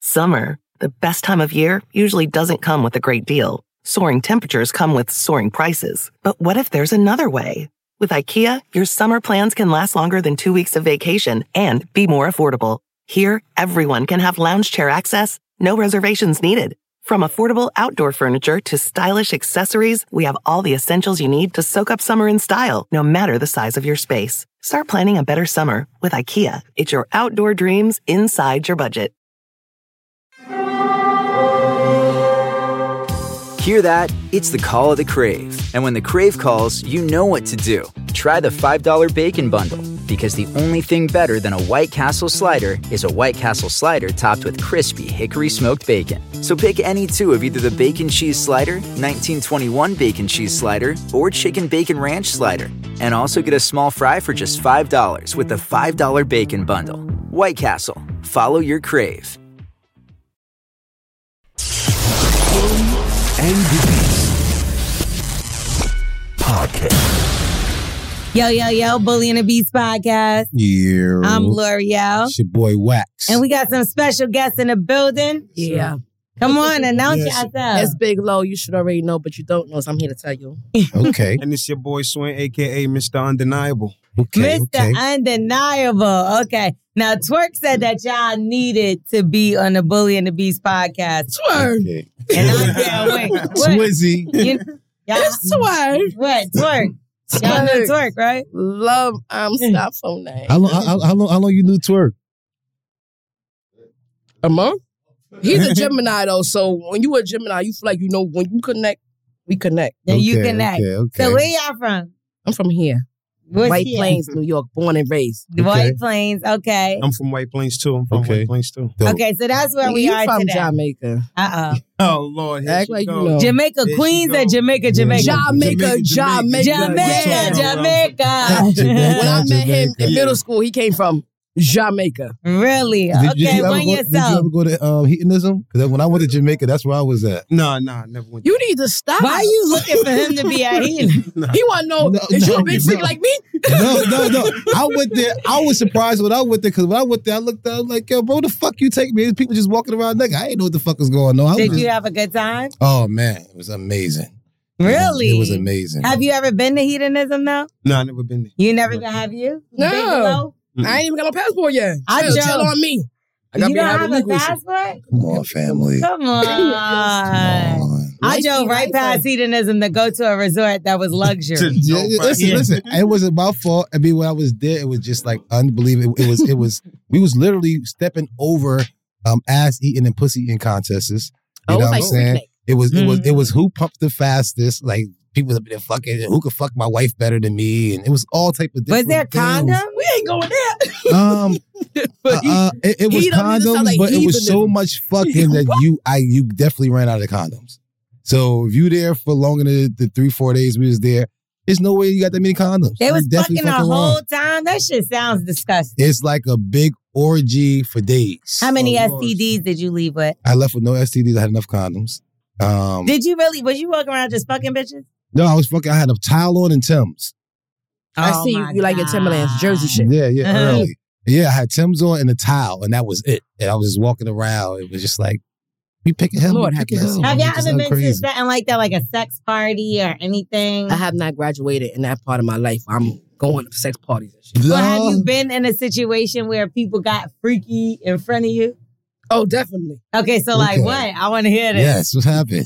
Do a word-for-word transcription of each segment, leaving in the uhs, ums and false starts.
Summer, the best time of year, usually doesn't come with a great deal. Soaring temperatures come with soaring prices. But what if there's another way? With IKEA, your summer plans can last longer than two weeks of vacation and be more affordable. Here, everyone can have lounge chair access, no reservations needed. From affordable outdoor furniture to stylish accessories, we have all the essentials you need to soak up summer in style, no matter the size of your space. Start planning a better summer with IKEA. It's your outdoor dreams inside your budget. Hear that? It's the call of the Crave. And when the Crave calls, you know what to do. Try the five dollar Bacon Bundle, because the only thing better than a White Castle slider is a White Castle slider topped with crispy hickory smoked bacon. So pick any two of either the Bacon Cheese Slider, nineteen twenty-one Bacon Cheese Slider, or Chicken Bacon Ranch Slider. And also get a small fry for just five dollars with the five dollar Bacon Bundle. White Castle. Follow your Crave. And the Beast Podcast. Yo, yo, yo, Bully and the Beast Podcast. Yeah. I'm L'Oreal. It's your boy Wax. And we got some special guests in the building. Yeah. Come on, announce Yes. yourself. It's Big Low. You should already know, but you don't know, so I'm here to tell you. Okay. And it's your boy Swin, a k a. Mister Undeniable. Okay. Mister Okay. Undeniable. Okay. Now, Twerk said that y'all needed to be on the Bully and the Beast Podcast. Twerk. Okay. And I can't wait. What? Swizzy. You, y'all, It's Twerk. what? Twerk. Y'all know Twerk, right? Love, um, stop phone name. How long, how, how long? How long you knew Twerk? A month? He's a Gemini, though, so when you a Gemini, you feel like you know when you connect, we connect. Then you Okay, connect. okay, okay. So where y'all from? I'm from here. What's White here? Plains, New York, born and raised. White Plains. Okay. I'm from White Plains, too. I'm from Okay. White Plains, too. Dope. Okay, so that's where we you are from today. Jamaica. Uh-uh. Oh, Lord. Here Act she like you go. know. Jamaica, There she Queens, go. or Jamaica, Jamaica? Jamaica, Jamaica, Jamaica. Jamaica, Yeah. Jamaica. When I met him in Yeah. middle school, he came from Jamaica. Really? Did, Okay, did you ever one go, Did you yourself. ever go to um, hedonism? Because when I went to Jamaica, that's where I was at. Nah, nah, never went. You need to stop. Why are you looking for him to be at Heaton? Nah. He want to know, No, is you no, a big freak no. like me? No, no, no. I went there. I was surprised when I went there because when I went there, I looked at I was like, yo, bro, the fuck you take me? There's people just walking around nigga. I didn't know what the fuck was going on. I was Did just- you have a good time? Oh, man. It was amazing. Really? It was amazing. Have you ever been to hedonism though? Nah, I never been there. You never been, have you? No. Big Below? I ain't even got no passport yet. I Chill, drove- chill on me. I You gotta don't be have having a legal shit. passport? Come on, family. Come on. Come I Nice drove be right nice, past hedonism to go to a resort that was luxury. Yeah, yeah, listen, listen. It wasn't my fault. I mean, when I was there, it was just like unbelievable. It, it was, it was. We was literally stepping over um, ass eating and pussy eating contests. You Oh, know it's what like I'm saying? Freak It was, it was, it Mhm. was who pumped the fastest. Like people have been fucking. Who could fuck my wife better than me? And it was all type of. Was different there things. condom? We ain't going there. Um, But he- uh, uh, it, it was he don't need to sound condoms, like but it was so heathenism. much fucking that you, I, you definitely ran out of condoms. So if you there for longer than the three, four days we was there, there's no way you got that many condoms. They You was definitely fucking the fucking whole wrong. time? That shit sounds disgusting. It's like a big orgy for days. How many Oh, S Lord. T Ds did you leave with? I left with no S T Ds. I had enough condoms. Um, Did you really? Was you walking around just fucking bitches? no, I was fucking. I had a towel on and Tim's. I Oh see you, my you like your Timberlands, God. Jersey shit. Yeah, yeah, Uh-huh. early. Yeah, I had Tim's on and a towel, and that was it. And I was just walking around. It was just like, we picking him. Lord we have picking mercy. him. Have It y'all just ever went been to crazy. something like that, like a sex party or anything? I have not graduated in that part of my life. I'm going to sex parties and shit. Or have No. you been in a situation where people got freaky in front of you? Oh, definitely. Okay, so like Okay. what? I want to hear this. Yes, what happened?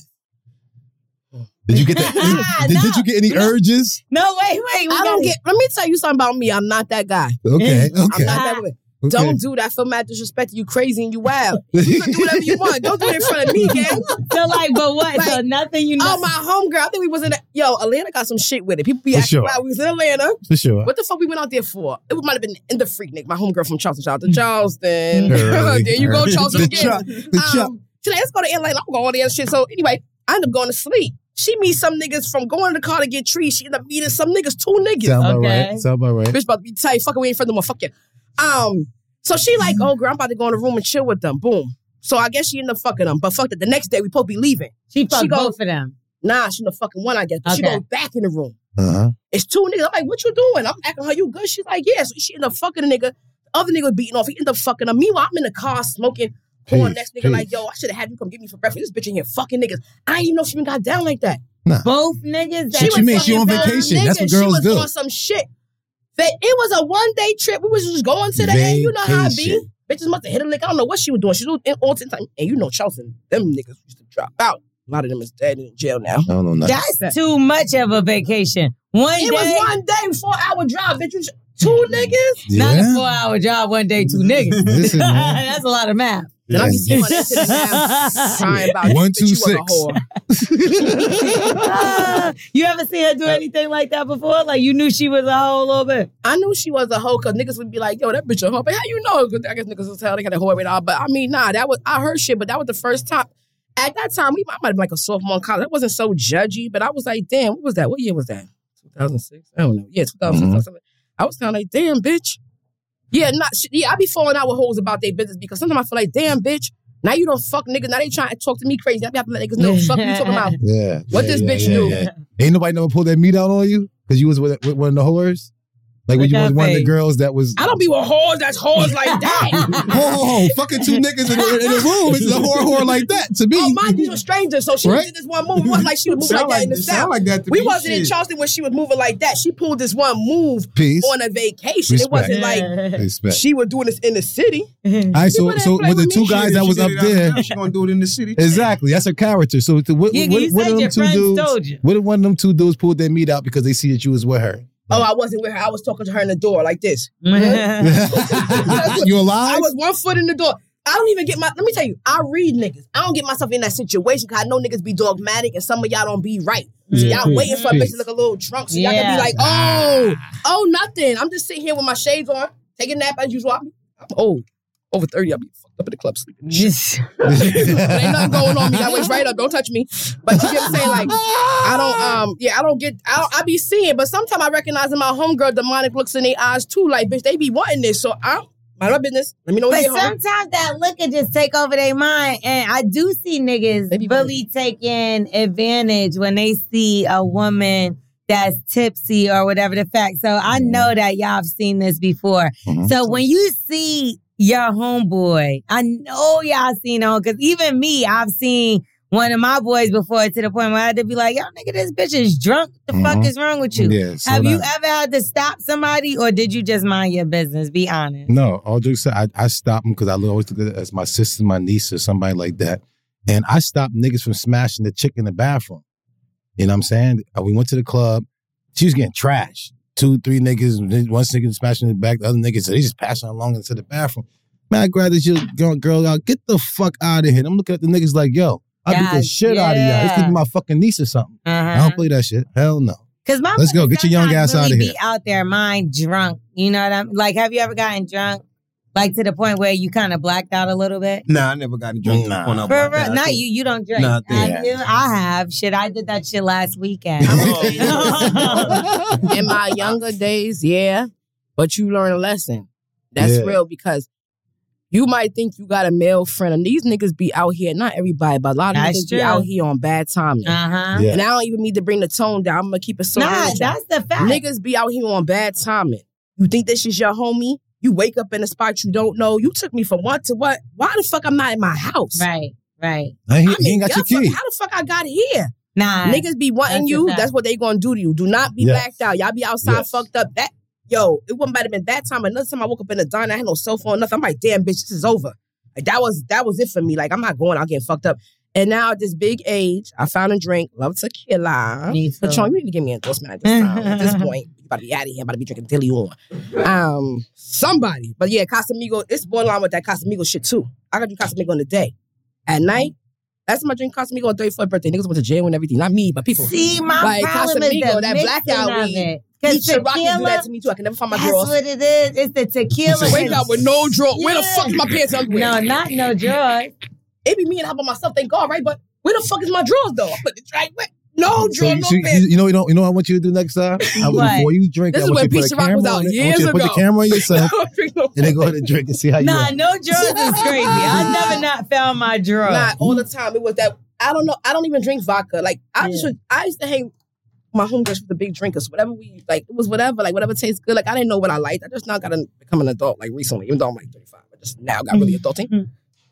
Did you get that? did, No. did you get any urges? No, wait, wait. We I don't gotta- get, let me tell you something about me. I'm not that guy. Okay, I'm okay. not that way. okay. Don't do that. I feel mad disrespecting you crazy and you wild. You can do whatever you want. Don't do it in front of me, gang. So like, but what? so Like, nothing you know. Oh, my homegirl. I think we was in, the, yo, Atlanta got some shit with it. People be For asking sure. why we was in Atlanta. For sure. What the fuck we went out there for? It might have been in the Freak Nick, my homegirl from Charleston. Shout out to Charleston. Early. There you go, Charleston The again. chuck, the chuck. Um, she's like, let's go to Atlanta. I'm going there and shit. So anyway, I end up going to sleep. She meets some niggas from going in the car to get trees. She end up meeting some niggas, two niggas. Sound about Okay. right. Sound about right. Bitch about to be tight. Fucking we ain't friends no more. Fuck you. Um, so she like, oh girl, I'm about to go in the room and chill with them. Boom. So I guess she ended up fucking them. But fuck that. The next day we supposed to be leaving. she fucked she go- both of them. Nah, she the fucking one, I guess. But she Okay. goes back in the room. Uh-huh. It's two niggas. I'm like, what you doing? I'm asking her, you good? She's like, yeah. So she ended up fucking the nigga. The other nigga was beating off. He ended up fucking her. Meanwhile, I'm in the car smoking Call Peace, next nigga peace. like, yo, I should have had you come get me for breakfast. This bitch in here fucking niggas. I didn't even know she even got down like that. Both niggas. She What you mean? She on fucking vacation. niggas. That's what She girls was do. on some shit. That it was a one day trip. We was just going to the end. You know how it be. Vacation. Bitches must have hit a lick. I don't know what she was doing. She was in all the time. And you know Chelsea, them niggas used to drop out. A lot of them is dead in jail now. I don't know nothing. That's too much of a vacation. One It day. was one day, four hour drive. Bitch, you two niggas. Not a Yeah. four hour job, one day, two niggas. Listen, man. That's a lot of math. Then I be seeing on that shit now, crying about One, bitch, two, you was a six. whore. Ah, you ever seen her do anything like that before? Like you knew she was a hoe a little bit? I knew she was a hoe because niggas would be like, yo, that bitch a hoe. But how you know? Because I guess niggas will tell they got a hoe with all. But I mean, nah, that was, I heard shit, but that was the first time. At that time, we might, might have been like a sophomore in college. It wasn't so judgy, but I was like, damn, what was that? What year was that? two thousand six? I don't know. Yeah, two thousand six. Mhm. two thousand seven. I was kind of like, damn, bitch. Yeah, not sh- yeah, I be falling out with hoes about their business because sometimes I feel like, damn, bitch, now you don't fuck niggas. Now they trying to talk to me crazy. I be have to let niggas know, fuck you talking about. Yeah. What yeah, this yeah, bitch yeah, do? yeah. Ain't nobody never pulled that meat out on you because you was with, with one of the whores? Like when Look you was at one of the face. girls that was. I don't be with whores that's whores like that. Ho, ho, ho, fucking two niggas in, the- in the room. It's a whore, whore like that to me. Oh, mind you, a stranger. So she Right? did this one move. It wasn't like she was moving like Sound that like, in the it sound South. like that to We me. wasn't in Shit. Charleston when she was moving like that. She pulled this one move Peace. on a vacation. Respect. It wasn't like Respect. she was doing this in the city. All right, so, People so that play with the with two me, guys Shit, that if was she up did it out there. now, she gonna do it in the city. Exactly. That's her character. So to, what, You- what, you what said of them your two friends dudes, told you. what if one of them two dudes pulled their meat out because they see that you was with her? Oh, I wasn't with her. I was talking to her in the door like this. You alive? I was one foot in the door. I don't even get my, let me tell you, I read niggas. I don't get myself in that situation because I know niggas be dogmatic and some of y'all don't be right. So y'all Peace. waiting for a bitch Peace. to look a little drunk so y'all can Yeah. be like, oh, oh, nothing. I'm just sitting here with my shades on, taking a nap as usual. I'm old. Over thirty, I'll be fucked up in the club sleeping. Just- There ain't nothing going on me. I waist right up. Don't touch me. But you get what I'm saying? Like, I don't, um, yeah, I don't get, I, don't, I be seeing, but sometimes I recognize in my homegirl demonic looks in their eyes too. Like, bitch, they be wanting this. So I, mind my business. Let me know when But you get home. sometimes that look can just take over their mind. And I do see niggas They be really taking advantage when they see a woman that's tipsy or whatever the fact. So I know that y'all have seen this before. Mhm. So when you see your homeboy, I know y'all seen him because even me, I've seen one of my boys before to the point where I had to be like, yo, nigga, this bitch is drunk. What the fuck Mhm. is wrong with you? Yeah, slow Have you down. ever had to stop somebody or did you just mind your business? Be honest. No, all jokes aside, I, I stop them because I always look at it as my sister, my niece, or somebody like that. And I stop niggas from smashing the chick in the bathroom. You know what I'm saying? Uh, We went to the club. She was getting trashed. Two, three niggas, one nigga smashing in the back, the other niggas, so they just passing along into the bathroom. Man, I grabbed this young girl out. Get the fuck out of here. And I'm looking at the niggas like, yo, I beat the God, shit out of y'all. This yeah. could be my fucking niece or something. I Uh-huh. don't play that shit. Hell no. Cause my Let's go. brother Get your young sometimes ass outta really here. Be out there, mind drunk. You know what I'm like? Have you ever gotten drunk, like to the point where you kind of blacked out a little bit? Nah, I never got a drink Nah. to the point I For blacked real? out. I Not think- you. You don't drink. Nah, I I think- do. I have. Shit, I did that shit last weekend. In my younger days, yeah. But you learn a lesson. That's Yeah. real because you might think you got a male friend, and these niggas be out here, not everybody, but a lot of That's niggas true. be out here on bad timing. Uh huh. Yeah. And I don't even need to bring the tone down. I'm gonna keep it so Nah, real with y'all. that's the fact. Niggas be out here on bad timing. You think this is your homie? You wake up in a spot you don't know. You took me from what to what? Why the fuck I'm not in my house? Right. Right. He, I he mean, ain't got y'all your fuck- key. how the fuck I got here? Nah. Niggas be wanting That's a you. fact. That's what they gonna do to you. Do not be Yes. blacked out. Y'all be outside Yes. fucked up. That yo, it wouldn't might have been that time. Another time I woke up in the diner, I had no cell phone, nothing. I'm like, damn, bitch, this is over. Like that was that was it for me. Like I'm not going out getting fucked up. And now at this big age, I found a drink. Love tequila. Me too. Patron, you need to give me an endorsement at this time. At this point, you about to be out of here. I'm about to be drinking Dilly on. Um, somebody. But yeah, Casamigo, it's borderline with that Casamigo shit too. I got to drink Casamigo in the day. At night, that's my drink Casamigo on thirty-fourth birthday. Niggas went to jail and everything. Not me, but people. See, my Like problem is Casamigo, the that mixing blackout of weed. it. Each Because Rocky do tequila, that to me too. I can never find my that's drawers. what it is. It's the tequila. Wake up with no drawer. Where the Yeah. fuck is my pants underwear? No, not no drawers. It be me and I by myself, thank God, right? But where the fuck is my drawers though? I put the right where? No So, drawer, you, no so you, pants. you know, you know, you know what I want you to do next time? I want, What? before you drink, This I is want when you to put Pizza a Rock camera was out on it. I want years you to put the ago. camera on yourself I don't drink no and then go ahead and drink and see how you Nah, act. no drawers is crazy. I never not found my drawer. Not all the time. It was that I don't know. I don't even drink vodka. Like I Yeah. should. I used to hang my homegirls with the big drinkers. Whatever we like, it was whatever. Like whatever tastes good. Like I didn't know what I liked. I just now got to become an adult. Like recently, even though I'm like thirty-five, I just now got really adulting.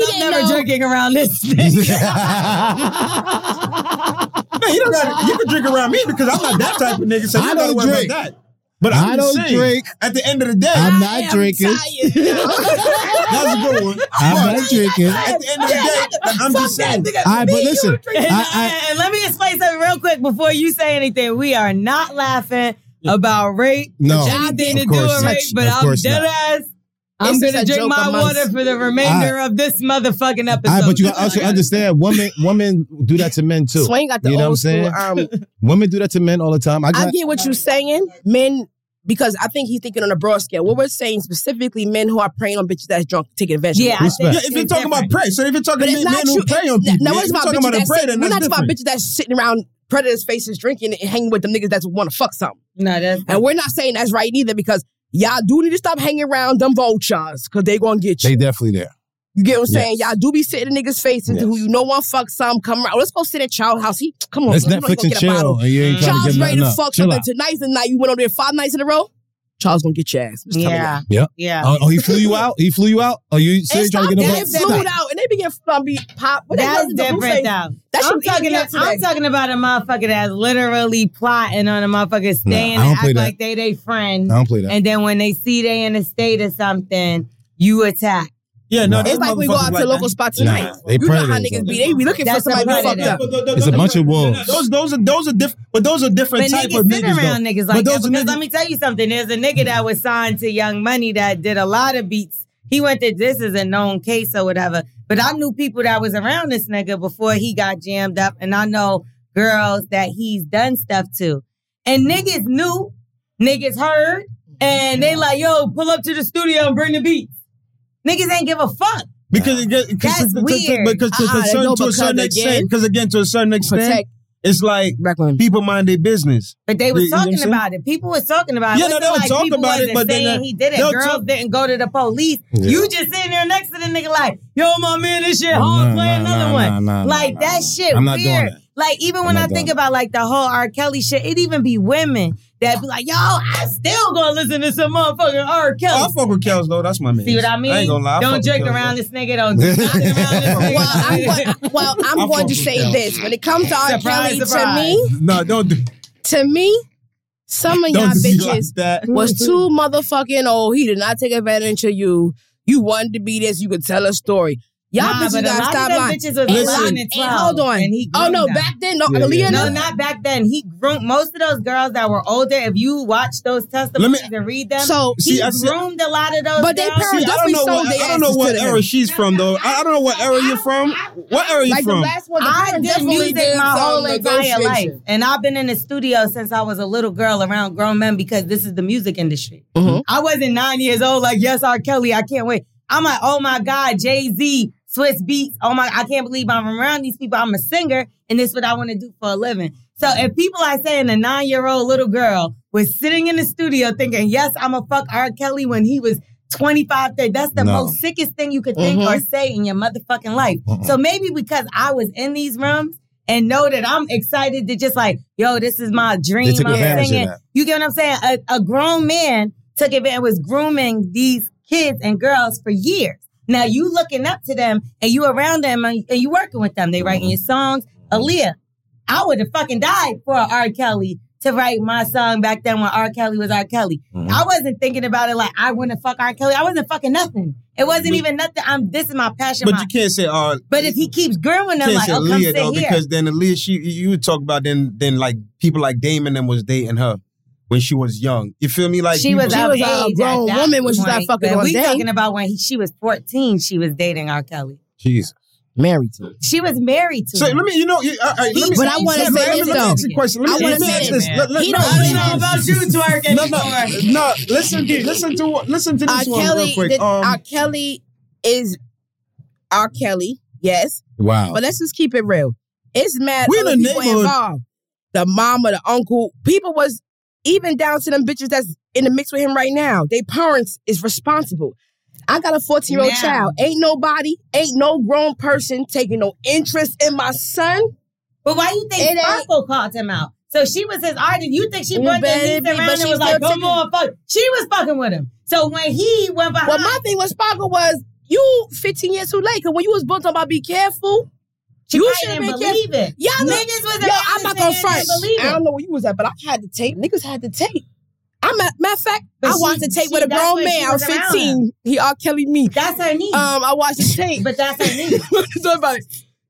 I'm didn't never know. drinking around this nigga. Man, you don't got you can drink around me because I'm not that type of nigga, so you I don't gotta don't worry drink. about that. But I'm I just don't saying, drink. At the end of the day, I'm I not am drinking. tired now. that's a good one. I'm But not drinking. At the end of the day, I'm just saying. All right, but listen. And, I, I, and let me explain something real quick before you say anything. We are not laughing about rape. No, anything to of do course with not. rape, but Of I'm course dead not. ass I'm It's going just to a drink joke my amongst- water for the remainder of this motherfucking episode. All right, but you gotta also understand, women women do that to men too. Swain got the You know old what I'm school. saying? Um, Women do that to men all the time. I got, I get what you're saying, men, because I think he's thinking on a broad scale. What we're saying specifically, men who are preying on bitches that's drunk, taking advantage. Yeah, of I them. Respect. Yeah, if you're talking about prey, so if you're talking But it's men, not men who true. prey on people, Now, if we're you're talking talking about about a bitches prey, that's then we're that's not talking about different. bitches that's sitting around predators' faces drinking and hanging with them niggas that want to fuck something. No, that's And we're not saying that's right either because y'all do need to stop hanging around them vultures because they gonna get you. they definitely there. You get what I'm saying? Yes. Y'all do be sitting in niggas' faces Yes. who you know want fuck some, come around. Let's go sit at Child's house. He come on, Let's bro. You know he Netflix gonna and get a bottle. chill, and you ain't trying to Charles get ready nothing to up. fuck Chill something. out. Tonight's the night you went over there five nights in a row. Charles gonna get your ass. Just tell me yeah, that. Yeah. yeah. Oh, oh, he flew you out? He flew you out? Oh, you And still stop trying to get that. him They flew out and they begin to be pop. What That's the blue different face? though. That I'm shit talking, eating me up I'm today. talking about a motherfucker that's literally plotting on a motherfucker staying I don't and play act that. like they they friend. I don't play that. And then when they see they in a state or something, you attack. Yeah, no, Nah. those It's like we go motherfuckers out to like a local that. spot tonight. Nah, they you know how predators, niggas though. be. They be looking That's for somebody a to fuck predator. up. But th- th- It's a th- bunch of wolves. Those, those are those are different, but those are different But type niggas of sit niggas. around though. niggas But like that. those are Because niggas- let me tell you something. There's a nigga that was signed to Young Money that did a lot of beats. He went to, this is a known case or whatever. But I knew people that was around this nigga before he got jammed up. And I know girls that he's done stuff to. And niggas knew, niggas heard, and they like, yo, pull up to the studio and bring the beats. Niggas ain't give a fuck. Because it get, cause That's to, to, weird. To, because to, Uh-uh, to, they certain- go to a because certain again- extent, because again, to a certain extent, Protect it's like black women. people mind their business. But they was You know what I'm talking saying? about it. People was talking about it. Yeah, It no, wasn't they would like talk people about it, wasn't but then saying they- he did it. they'll Girls talk- didn't go to the police. Yeah. You just sitting there next to the nigga like, yo, my man, this shit Nah, hard. Play nah, another nah, one. nah, nah, like nah, that nah. shit I'm not doing weird. that. Like even I'm when I not think doing about like the whole R. Kelly shit, it even be women that be like, yo, I still gonna listen to some motherfucking R. Kelly. Oh, I fuck with Kels though. That's my man. See what I mean? I ain't gonna lie. I Don't fuck with drink Kels, around though. this nigga. Don't do nothing around this nigga. Well, I'm, going, well, I'm I going fuck to with say Kel. this. When it comes to R. Surprise, Kelly, surprise. to me, No, don't do. to me, some of y'all Don't do bitches like that. was too motherfucking old. He did not take advantage of you. You wanted to be this. You could tell a story. Y'all Nah, bitches but a gotta lot stop of them lying. bitches was And Listen. lie- eleven and and twelve. hold on. And he oh groomed no, them. back then, no, Yeah, Aaliyah, yeah. No, no. not back then. He groomed most of those girls that were older. If you watch those testimonies Let me- and read them, So, he see, I see- groomed a lot of those But they girls. parents See, I don't definitely know sold what their I don't know asses what to them. era she's from though. I I don't know what era you're from. What era you Like the from? last one, the I parents did definitely music did my some whole entire life. negotiation. And I've been in the studio since I was a little girl around grown men because this is the music industry. Mhm. I wasn't nine years old like, yes, R. Kelly, I can't wait. I'm like, oh my God, Jay-Z, Swiss Beats. Oh my, I can't believe I'm around these people. I'm a singer and this is what I want to do for a living. So if people are saying a nine-year-old little girl was sitting in the studio thinking, yes, I'm a fuck R. Kelly when he was twenty-five, thirty, that's the No. most sickest thing you could think Mhm. or say in your motherfucking life. Mm-mm. So maybe because I was in these rooms and know that I'm excited to just like, yo, this is my dream. They took I'm advantage of singing. that. You get what I'm saying? A, a grown man took advantage, was grooming these kids and girls for years. Now you looking up to them and you around them and, and you working with them. They writing your songs. Aaliyah, I would have fucking died for R. Kelly to write my song back then when R. Kelly was R. Kelly. Mhm. I wasn't thinking about it like I want to fuck R. Kelly. I wasn't fucking nothing. It wasn't But- even nothing. I'm. This is my passion. But my, you can't say uh but if he keeps grooming them, can't like, say oh, come Aaliyah sit though, here. because then Aaliyah, she you would talk about then then like people like Damon and was dating her when she was young. You feel me? Like she people- was, She of was a age grown at that woman when she started point. fucking But on we Dame. talking about when he, she was fourteen. She was dating R. Kelly. Jesus. Married to. She was married to So him. let me, you know, you- all right, let me. But I wanna let me- say let me- this, let me though. ask you a question. Let me, I wanna let me say ask this. this. Let- let- He let- don't let me even know ask about this. you twerking No, no, anymore. no. Listen, listen to what. Listen to R. this one real Kelly, quick. did- Um, R. Kelly is R. Kelly, yes. Wow. But let's just keep it real. It's mad We in other the people neighborhood. involved. The mama, the uncle, people was even down to them bitches that's in the mix with him right now. They parents is responsible. I got a fourteen-year-old Now. child. Ain't nobody, ain't no grown person taking no interest in my son. But why you think It ain't- Sparkle called him out? So she was his artist. You think she You brought better that niece be, around but and she was like, still come taking- on, fuck. She was fucking with him. So when he went behind, Well, my thing with Sparkle was, you fifteen years too late. Because when you was born, talking about be careful. she you probably should've didn't been believe it. Y'all know- Niggas was Yo, around I'm not this gonna nigga front. and didn't believe I it. don't know where you was at, but I had the tape. Niggas had the tape. I'm a, matter of fact, But I she- watched the tape she- with a that's grown when she man. I was was around fifteen. He R. Kelly me. That's her niece. Um, I watched the tape. but that's her niece. Talk about it.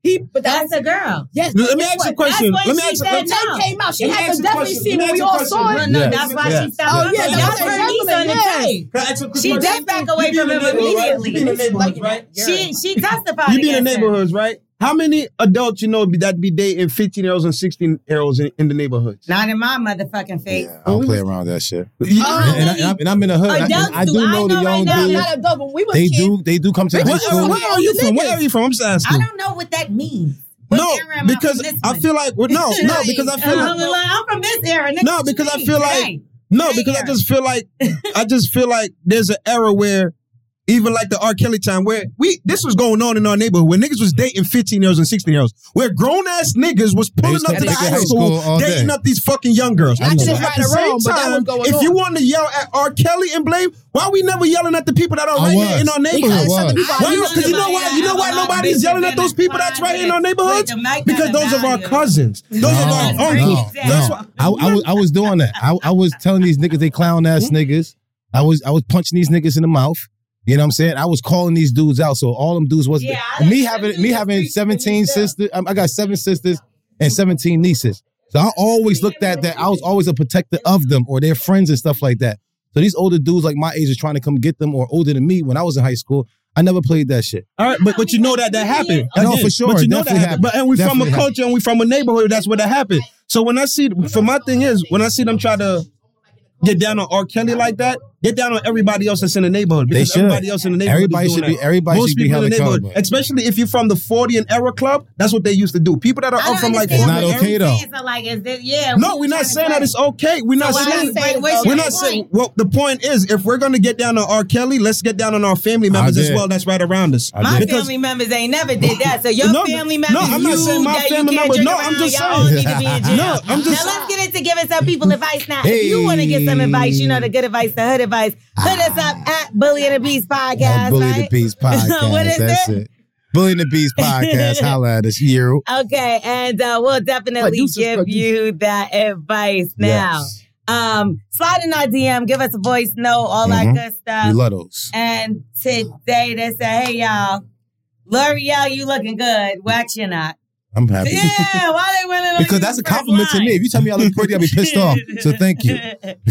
He, but That's that's a girl. yes. Let me guess ask you a what? question. That's Let what me she ask you. said. When No. tape came out, she Let me had ask to you a definitely question. see Let me when we ask you a all saw question. it. No, Yeah. that's why Yeah. she stopped. Oh, yeah, Y'all that's heard what me I'm on the saying. tape. Can I ask you a quick She question? did back away You be from in him the neighborhood, right? immediately. You be in the neighborhoods, right? She she testified. You be in the against him. neighborhoods, right? How many adults you know that be dating fifteen-year-olds and sixteen-year-olds in, in the neighborhoods? Not in my motherfucking face. Yeah, I don't play around with that shit. You- Oh, And, I, and, I, and I'm in the hood. I, Adults and I do. do I know the know right young now, Not, dudes. not adult, but we were They kids. do. They do come to the high Where, school. where are you from? Where are you from? I'm just asking. I don't know what that means. What No, era am I because from this I one? feel like well, no, no, because I feel I'm, like like, I'm from this era. Nigga, no, what you because I mean? feel like Today. no, Today because I era. just feel like I just feel like there's an era where even like the R. Kelly time where we this was going on in our neighborhood where niggas was dating fifteen-year-olds and sixteen-year-olds, where grown-ass niggas was pulling used up to to the take high high school, school all dating day. up these fucking young girls. I know So that. at Right the or same wrong, but that was time, going if on. you want to yell at R. Kelly and blame, why we never yelling at the people that are I right was. here in our Because neighborhood? some of the people Why I you? know Because you know why? You know why nobody's yelling at those people that's right in our neighborhoods? Because those are our cousins. Those are our No, uncles. no, That's no. why. I, I was I was doing that. I, I was telling these niggas they clown ass niggas. I was I was punching these niggas in the mouth. You know what I'm saying? I was calling these dudes out. So all them dudes was Yeah, I and me like having them me dudes having preaching seventeen stuff. sisters. um, I got seven sisters and seventeen nieces. So I always looked at that. I was always a protector of them or their friends and stuff like that. So these older dudes like my age is trying to come get them or older than me when I was in high school. I never played that shit. All right, but but you know that that happened. No, Again, for sure, But you know that definitely happened. But happened. and we from a Definitely culture and we from a neighborhood. That's where that happened. So when I see, for my thing is when I see them try to get down on R. Kelly like that, get down on everybody else that's in the neighborhood. They Because should. everybody else in the neighborhood Everybody is doing should be- that. everybody Most should be people in held the neighborhood, accountable. especially if you're from the forty and era club, that's what they used to do. People that are I up don't from like understand It's not what forty okay, you're though. saying. So like, is this, yeah. No, we we're not trying to saying that play. it's okay. We're not So why saying. you saying- what's We're your not point? saying. Well, the point is, if we're gonna get down on R. Kelly, let's get down on our family members as did. well. That's right around us. I My did. Because- family members ain't never did that. So your No, family no, members, I'm not you, saying my that family you can't members. drink No, I'm around, just y'all all saying. need to be in jail. No, I'm just- Now let's get into giving some people advice now. If you want to get some advice, you know the good advice, the hood advice. Hit us up at Bully and the Beast podcast. At Bully right? the Beast podcast. What is That's it? it. Bully the Beast podcast. Holla at us. You. Okay, and uh, we'll definitely Producers, give producers. you that advice now. Yes. Um, slide in our D M, give us a voice note, all that Mhm. good stuff. We love those. And today they said, hey y'all, L'Oreal, you looking good. Wax you're not. I'm happy. Yeah, why they winning? Because that's a compliment to me. If you tell me I look pretty, I'll be pissed off. So thank you.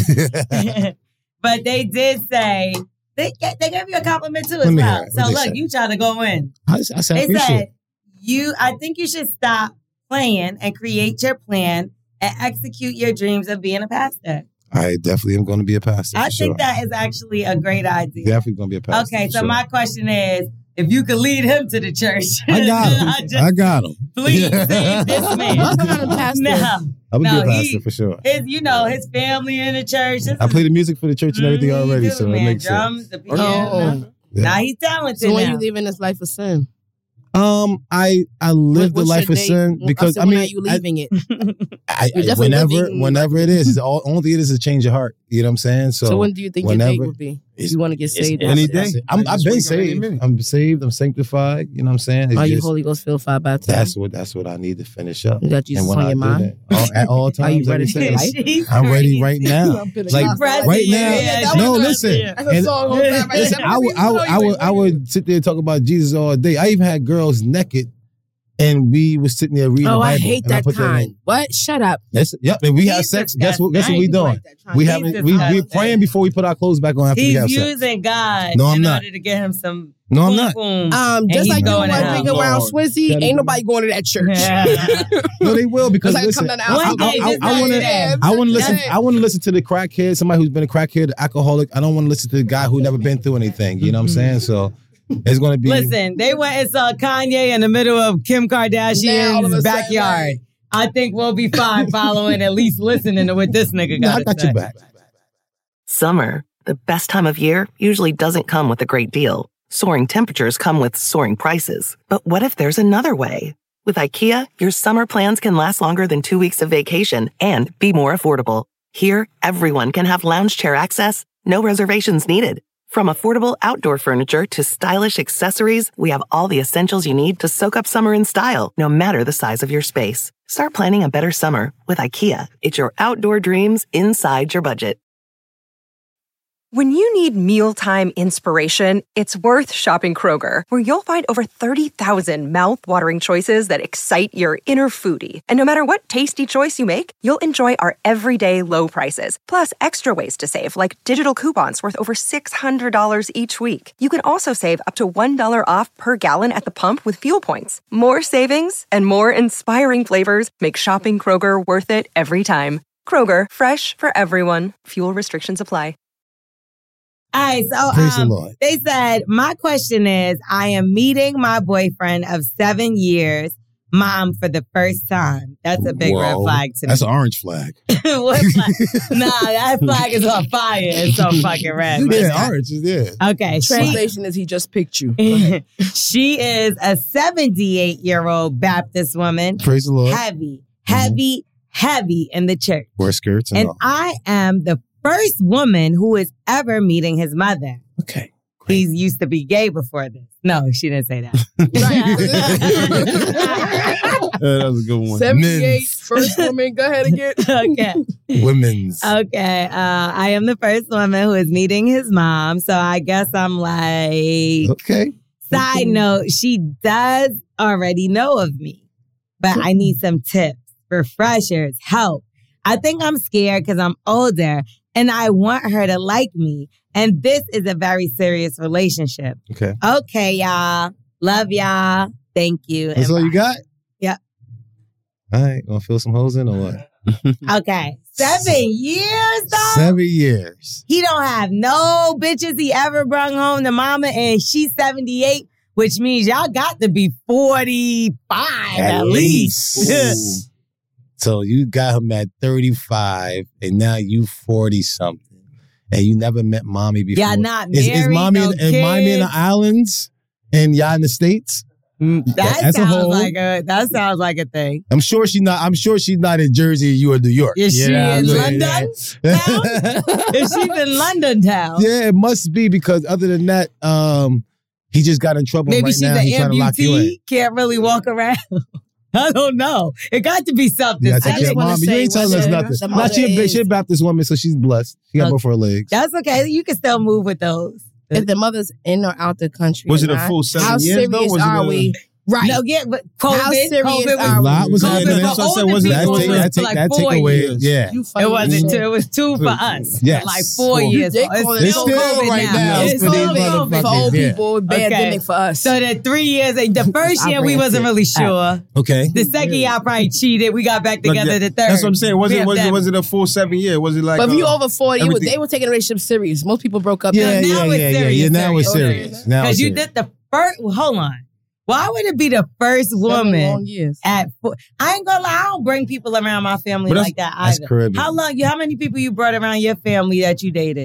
But they did say they they gave you a compliment too as Let me well. hear it. So What they look, say? you trying to go in. I, I said, I They appreciate said it. you. I think you should stop playing and create your plan and execute your dreams of being a pastor. I definitely am going to be a pastor. I for think sure. that is actually a great idea. Definitely going to be a pastor. Okay, for so sure. my question is, if you could lead him to the church, I got him. I just- I got him. please save this man. What kind of pastor? No, I would No, be a pastor he- for sure. his, you know, his family in the church. This I is- play the music for the church and everything Mm, already, you do, so it man. makes Drums, sense. the piano. Oh. Yeah. Now he's talented So when now. you living this life of sin? Um, I I live the What's life your of date? sin because said, I when mean, are you I- leaving it? I, You're I, definitely whenever living- whenever it is, it's all only thing it is is change your heart. You know what I'm saying? So, So, when do you think whenever, your date would be? it's- You want to get saved? Any after that? day. I'm, I've Just been wake up any saved. minute. I'm saved. I'm sanctified. You know what I'm saying? It's Are you just- Holy Ghost filled five baptized? That's what that's what I need to finish up. You got Jesus And when on I your do mind? that, all, at all times, Are you ready every to second, fight? I'm ready right now. Like Press right it, now. yeah, that No, was- listen. That's a And- song. whole time, right? Listen, I would, I would, I would, I would sit there and talk about Jesus all day. I even had girls naked, and we was sitting there reading the Oh, Bible. I hate and I that put in. kind. What? Shut up. That's yep. And we have He's sex. Guess what? Guess what we disgusting. doing? Like that kind. We He's having we we disgusting. praying before we put our clothes back on after we He's have sex. using God No, I'm in not. order to get him some. No, I'm boom, not. boom. Um, And just he's like you going want to to drink hell. around Lord. Swizzy, That ain't is- nobody going to that church. No, they will because It's like listen. come down I, the One day, I, I, just I not want today. to. I want to listen. That's it. I want to listen to the crackhead, somebody who's been a crackhead, an alcoholic. I don't want to listen to the guy who never been through anything. You know what I'm saying? So it's going to be. Listen, they went and saw Kanye in the middle of Kim Now, all of a Kardashian's sudden, backyard. right. I think we'll be fine following, at least listening to what this nigga No, got I to got say. your back. Summer, the best time of year, usually doesn't come with a great deal. Soaring temperatures come with soaring prices. But what if there's another way? With IKEA, your summer plans can last longer than two weeks of vacation and be more affordable. Here, everyone can have lounge chair access, no reservations needed. From affordable outdoor furniture to stylish accessories, we have all the essentials you need to soak up summer in style, no matter the size of your space. Start planning a better summer with IKEA. It's your outdoor dreams inside your budget. When you need mealtime inspiration, it's worth shopping Kroger, where you'll find over thirty thousand mouth-watering choices that excite your inner foodie. And no matter what tasty choice you make, you'll enjoy our everyday low prices, plus extra ways to save, like digital coupons worth over six hundred dollars each week. You can also save up to one dollar off per gallon at the pump with fuel points. More savings and more inspiring flavors make shopping Kroger worth it every time. Kroger, fresh for everyone. Fuel restrictions apply. All right, so Praise the um, Lord. they said, my question is, I am meeting my boyfriend of seven years, mom, for the first time. That's a big red Whoa. flag to me. That's an orange flag. What flag? Nah, that flag is on fire. It's so fucking red. Yeah, orange is there. Okay, she, Translation is he just picked you. she is a seventy-eight-year-old Baptist woman. Praise the Lord. Heavy, heavy, heavy in the church. Wear skirts and, And all. I am the first woman who is ever meeting his mother. Okay. He used to be gay before this. No, she didn't say that. Yeah, that was a good one. seventy-eight, Men's. first woman. Go ahead again. Okay. Women's. Okay. Uh, I am the first woman who is meeting his mom. So I guess I'm like, Okay. side note, she does already know of me, but I need some tips, refreshers, help. I think I'm scared because I'm older and I want her to like me. And this is a very serious relationship. Okay. Okay, y'all. Love y'all. Thank you. That's and all you got? Yeah. All right. Gonna fill some holes in or what? bye. Okay. Seven years, though? Seven years. He don't have no bitches he ever brung home to mama, and she's seventy-eight, which means y'all got to be forty-five at, At least. least. So you got him at thirty-five, and now you forty-something. And you never met mommy before. Y'all not Is, married, is mommy no in, is mommy in the kids? islands? And y'all in the States? That As a sounds whole- like a that sounds like a thing. I'm sure she's not. I'm sure she's not in Jersey. You in New York. Is she Yeah, in I'm London saying. town? Is she in London town? Yeah, it must be because other than that, um, he just got in trouble Maybe right she's now. an He's trying to lock you in. amputee, can't really walk around. I don't know. It got to be something. Yeah, I I think just your wanna mom. You say ain't telling us whether nothing. the Nah, mother she, a, is- she a Baptist woman, so she's blessed. She got Okay. both her legs. That's okay. You can still move with those. If the mother's in or out the country. Was or it a not, full seven how years, though? serious Was it are a- we? Right. No, yeah, but COVID, How serious COVID are A lot was COVID happening. for That's what I said, older wasn't- That people take, was that take, like that four take away. years. Yeah. You It fucking wasn't shit. two. It was two for us. Yes. Like four Four. years. They It's call it still It's still COVID right now It's for these still COVID. For old Yeah. people, pandemic for us. So that three years, the first I year we ran wasn't it. really sure. Okay. The second year I probably cheated. We got back Look, together yeah, the third. That's what I'm saying. Was We it have was it them. was it a full seven year? Was it like? But if you uh, over forty, it was, everything- they were taking a relationship serious. Most people broke up. Yeah, now yeah, it's yeah, yeah, serious, yeah. Now it's serious. serious. Now Because it's you serious. did the first. Well, hold on. Why would it be the first Seven long woman years. at? Four? I ain't gonna lie. I don't bring people around my family But that's- like that That's either. Caribbean. How long? You? How many people you brought around your family that you dated?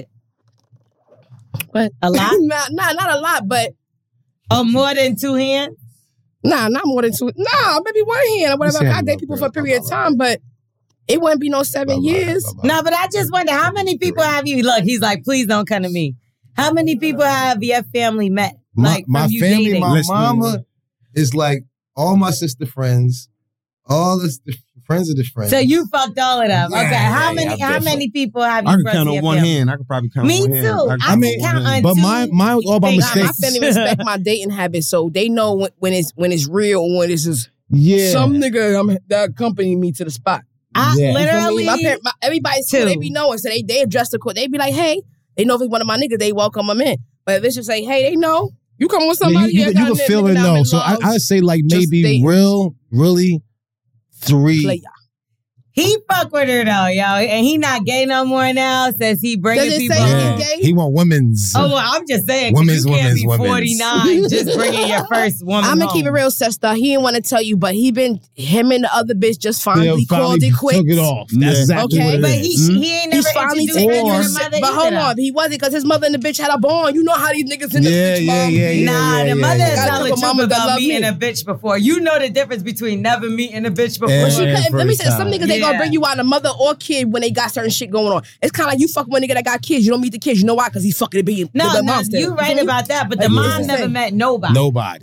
But A lot? not, not, not a lot, but Oh, more than two hands? nah, not more than two. Nah, maybe one hand or whatever. saying I date no, people girl. for a period of Blah, blah, time, but it wouldn't be no seven Blah, blah, years. blah, blah, blah. No, but I just wonder how many people have you? Look, he's like, please don't come to me. How many people have your family met? My, Like my from you family, dating? my Listen. mama is like all my sister friends, all the st- friends of the friends. So you fucked all of them. Yeah, okay. How yeah, many? yeah, how definitely. many people have you I can brought count to on your one family? hand. I could probably count Me on one hand. too. I, I I mean, can count on but two mine, mine was all by things. Nah, my mistakes. family respect my dating habits, so they know when, when it's when it's real and when it's just Yeah. some nigga um, that accompany me to the spot. I Yeah. You feel me? literally. My parent, my, everybody's cool. Two. They be knowing, so they they address the court. They be like, hey, they know if it's one of my niggas, they welcome them in. But if it's just like, hey, they know you come with Yeah, somebody, you, you, I you got can a feel nigga it that I'm though. in So I, love. I'd say like Just maybe date. real, really three. Player. He fuck with her though, yo, and he not gay no more now. Says he bringing Does it people. say in. he Yeah. gay? He want women's. Oh, well, I'm just saying, 'cause Women's, you can't women's, be women's. forty-nine just bringing your first woman I'm gonna home. keep it real, sister. He didn't want to tell you, but he been him and the other bitch just Yeah, finally called finally it quits. took it off. That's Yeah. exactly Okay, what it But is. he, Hmm? he ain't He's never finally introduced taking her to it. the mother But hold either, on, he wasn't because his mother and the bitch had a bond. You know how these niggas in the Yeah, bitch yeah, bond yeah, be. yeah. Nah, the yeah, mother yeah. is Got a telling the couple truth mamas that about love meeting me. a bitch before. You know the difference between never meeting a bitch before. Yeah. But she Yeah, couldn't, let me first say, some time. niggas they gonna Yeah. bring you out a mother or kid when they got certain shit going on. It's kind of like you fuck with a nigga that got kids. You don't meet the kids. You know why? Because he fucking be No, the no, monster. you right feel me? about that, but the Like, mom what you never say? met nobody. Nobody.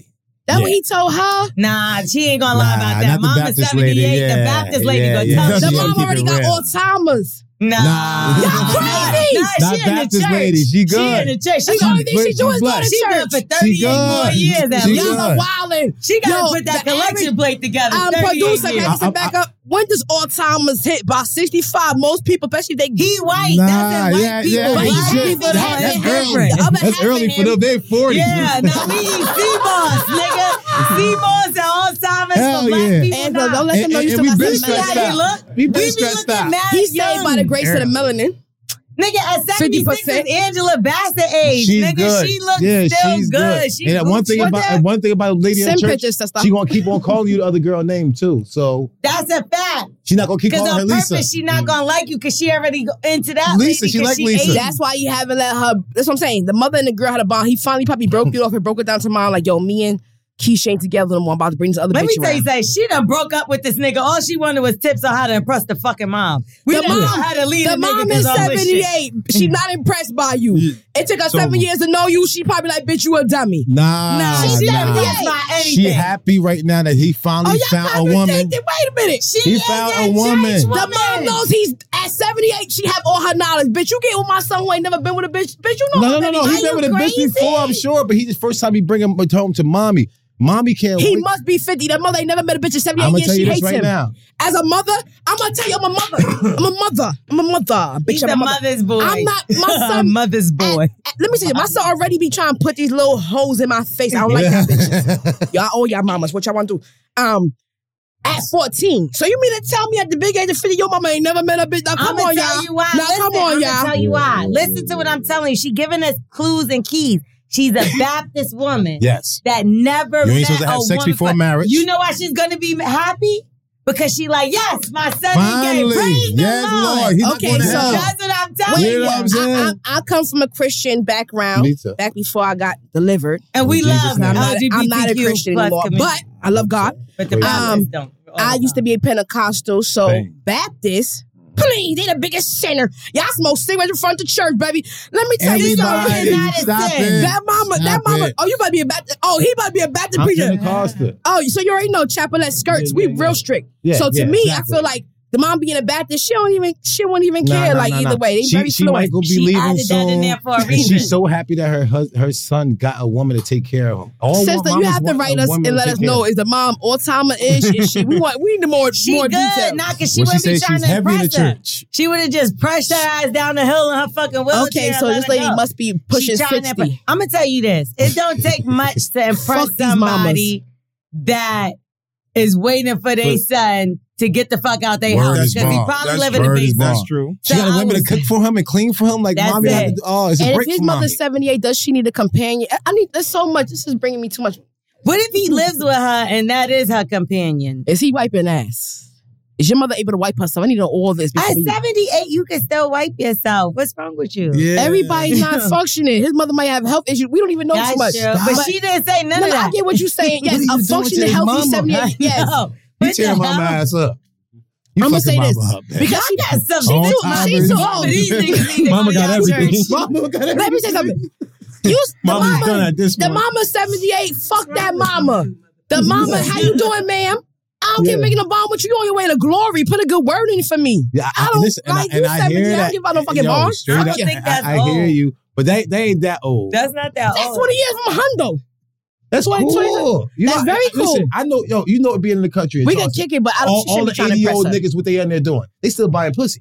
That Yeah. what he told her? Nah, she ain't gonna lie Nah, about not that. the Mama's Baptist seventy-eight. lady, The yeah, Baptist lady yeah, gonna yeah. tell The She you. gotta mom keep already it got real. Alzheimer's. Nah. Nah. Y'all crazy. Nah, Not she in the Baptist church. lady. She She in good. the church. She That's the only thing she She do is go blessed. to She good church. for She thirty-eight more good. years. That She bitch. Y'all good. are wildin'. She got to Yo, put that the collection average- plate together. Um, thirty-eight producer, can years. I sit back up? When does Alzheimer's hit? By sixty-five. Most people, especially if they He white. Nah, That's in white yeah, people. yeah, But Black he's shit. people that- don't that's have early. it. The other That's half early of for him- them. They forty. Yeah, now we eat C-Boss, nigga. C-Boss and Alzheimer's Hell for black yeah. people And now. don't let them know And- you and still we got been some See how stressed melanin. he out. look? We been be stressed looking out. mad He's saved young. by the grace of the melanin. Nigga, at seventy-six is fifty percent. Angela Bassett age. She's nigga, good. she looks yeah, still she's good. good. She and that one thing Gucci. about What and one thing about a lady in Send church, pictures, sister. she gonna keep on calling you the other girl name too. So That's a fact. she's not gonna keep Because calling her on Lisa. purpose, she not gonna like you because she already go into that Lisa, lady she 'cause like Lisa. eighty. That's why you haven't let her. That's what I'm saying. The mother and the girl had a bond. He finally probably broke it off and broke it down to mom like, yo, me and Keisha ain't together no more. I'm about to bring this other Let bitch me tell around. you something. She done broke up with this nigga. All she wanted was tips on how to impress the fucking mom. We The didn't know mom- how to lead The a nigga mom 'cause is all this shit. seventy-eight. She not impressed by you. Yeah. It took her So- seven years to know you. She probably like, bitch, you a dummy. Nah, Nah, She's she nah. never gets my anything. She happy right now that he Oh, finally y'all found a probably woman. think that- Wait a minute. She He is found a a woman. church The woman. mom knows he's at seventy-eight. She have all her knowledge. Bitch, you get with my son who ain't never been with a bitch. Bitch, you know No, how no, no, many- no. Are He's been you with a bitch crazy? before, I'm sure, but he just first time he bring him home to mommy. Mommy can't He wait. must be fifty. That mother ain't never met a bitch in seventy-eight I'm gonna years. tell She you this hates right him. now. As a mother, I'm gonna tell you I'm a mother. I'm a mother. I'm a mother. Bitch, He's I'm the a mother. mother's boy. I'm not my son. mother's boy. At- at- let me see. My son already be trying to put these little holes in my face. I don't like y'all bitches. Y'all all y'all mamas. What y'all want to do? Um, at fourteen. So you mean to tell me at the big age of fifty, your mama ain't never met a bitch? Now come I'm on, gonna tell y'all. you why. Now Listen, come on, I'm y'all. gonna tell you why. Listen to what I'm telling you. She giving us clues and keys. She's a Baptist woman Yes. that never You ain't met supposed to have a sex woman before for- marriage. You know why she's gonna be happy? Because she like, yes, my son is gay. Finally. Praise Yes, the Lord. Lord. He's not Okay, going to so- hell. That's what I'm telling You you. know what I'm saying? I, I, I come from a Christian background. Me too. Back before I got delivered. And we In Jesus' love name. I'm not, L G B T Q I'm not a Christian plus anymore, community. but I love God. But the Um, Baptists don't. All I the used to time. be a Pentecostal, so Same. Baptist. Please, they the biggest sinner. Y'all smoke cigarettes in front of the church, baby. Let me tell you something. Everybody, not a stop sin. it. That mama, that Stop mama. it. Oh, you about to be a Baptist? Oh, he about to be a Baptist I'm preacher. Pentecostal. Oh, so you already know chapelette skirts. Yeah, we yeah, real yeah. strict. Yeah, so to yeah, me, exactly. I feel like the mom being a Baptist, she don't even, she won't even Nah, care. nah, like nah, either nah. way, they she, very she fluent. might go be She leaving added that in soon. there for a and reason. she's so happy that her hus- her son got a woman to take care of him. All Sister, you mamas have to want write a us woman and to let take us care know of. is the mom Alzheimer ish? Is she? We want we need more She more good, details. not because she Well, she wouldn't be said trying she's to heavy in the impress her. church. She would have just pressed her ass down the hill in her fucking wheelchair. Okay, and so let this her lady go. must be pushing sixty. I'm gonna tell you this: it don't take much to impress Fuck these somebody that is waiting for their But- son to get the fuck out their Word house is because he bomb. probably That's live in the word is basement. bomb. That's true. She got So a I woman to was- cook for him and clean for him. Like, That's mommy, it. had to- oh, it's a And if break his for mommy. mother's seventy-eight, does she need a companion? I need. There's so much. This is bringing me too much. What if he lives with her and that is her companion? Is he wiping ass? Is your mother able to wipe herself? I need to know all this. before At we- seventy-eight, you can still wipe yourself. What's wrong with you? Yeah. Everybody's not functioning. His mother might have health issues. We don't even know That's too much. true. But But- she didn't say none No, of no, I that. get what you're saying. What Yes, are you a doing to functioning, his healthy mama? seventy-eight. Yes. No. You What tear the mama hell? ass up. You I'm gonna fucking say this mama up, man. because she, I got some. she All too, timers. she's too Some old. of these niggas need to Mama go got to everything. church. Mama got everything. Let me say something. You, the Mama's mama, done at this the point. mama seventy-eight. Fuck that mama. The mama, how you doing, ma'am? I don't Yeah. get making a bomb with you. You on your way to glory. Put a good word in for me. Yeah, I don't listen, and like I, and you I seventy. hear I don't that. give out no fucking Yo, bomb. straight I up, don't think that's I, I hear old. you, but they they ain't that old. That's not that That's old. twenty years from Hundo. That's twenty, cool. You That's know, very listen, cool. I know, yo, you know what being in the country is. We can awesome. kick it, but I don't. all, She all shouldn't be the trying to eighty year impress old her. niggas, what they in there doing? They still buying pussy.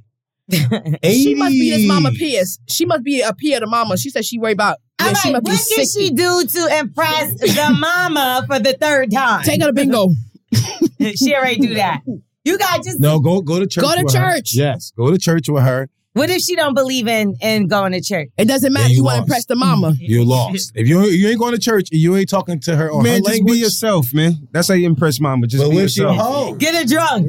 She must be this mama eighty. Pierce. She must be a peer to mama. She said she worried about. All Yeah, she right, must be what can sixty. she do to impress the mama for the third time? Take her to bingo. She already do that. You got just. No, go go to church. Go to with her. church. Yes, go to church with her. What if she don't believe in in going to church? It doesn't matter. Then You, you want to lost. impress the mama. You're lost. If you you ain't going to church and you ain't talking to her on Man, her just language, be yourself, man. That's how you impress mama. Just but be what if she a yourself. hoe? Get her drunk.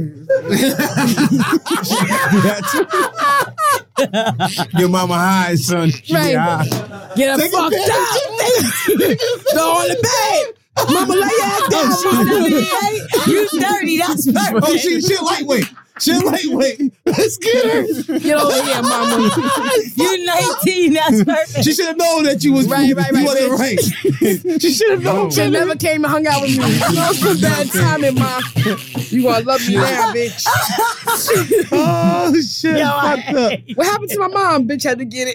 Your mama high, son. She Right. high. Get her fucked up. Go on the bed. Mama, lay your ass down. She's seventy-eight. You thirty. That's perfect. Oh, she she lightweight. She's like, wait, let's get her. Get over here, mama. You nineteen, that's perfect. She should have known that you was Right, right, right, you wasn't right. She should have known. She never came and hung out with me. That was bad timing, ma. You gonna love me now, bitch. Oh shit! Yo, fucked I- up. What happened to my mom? Bitch had to get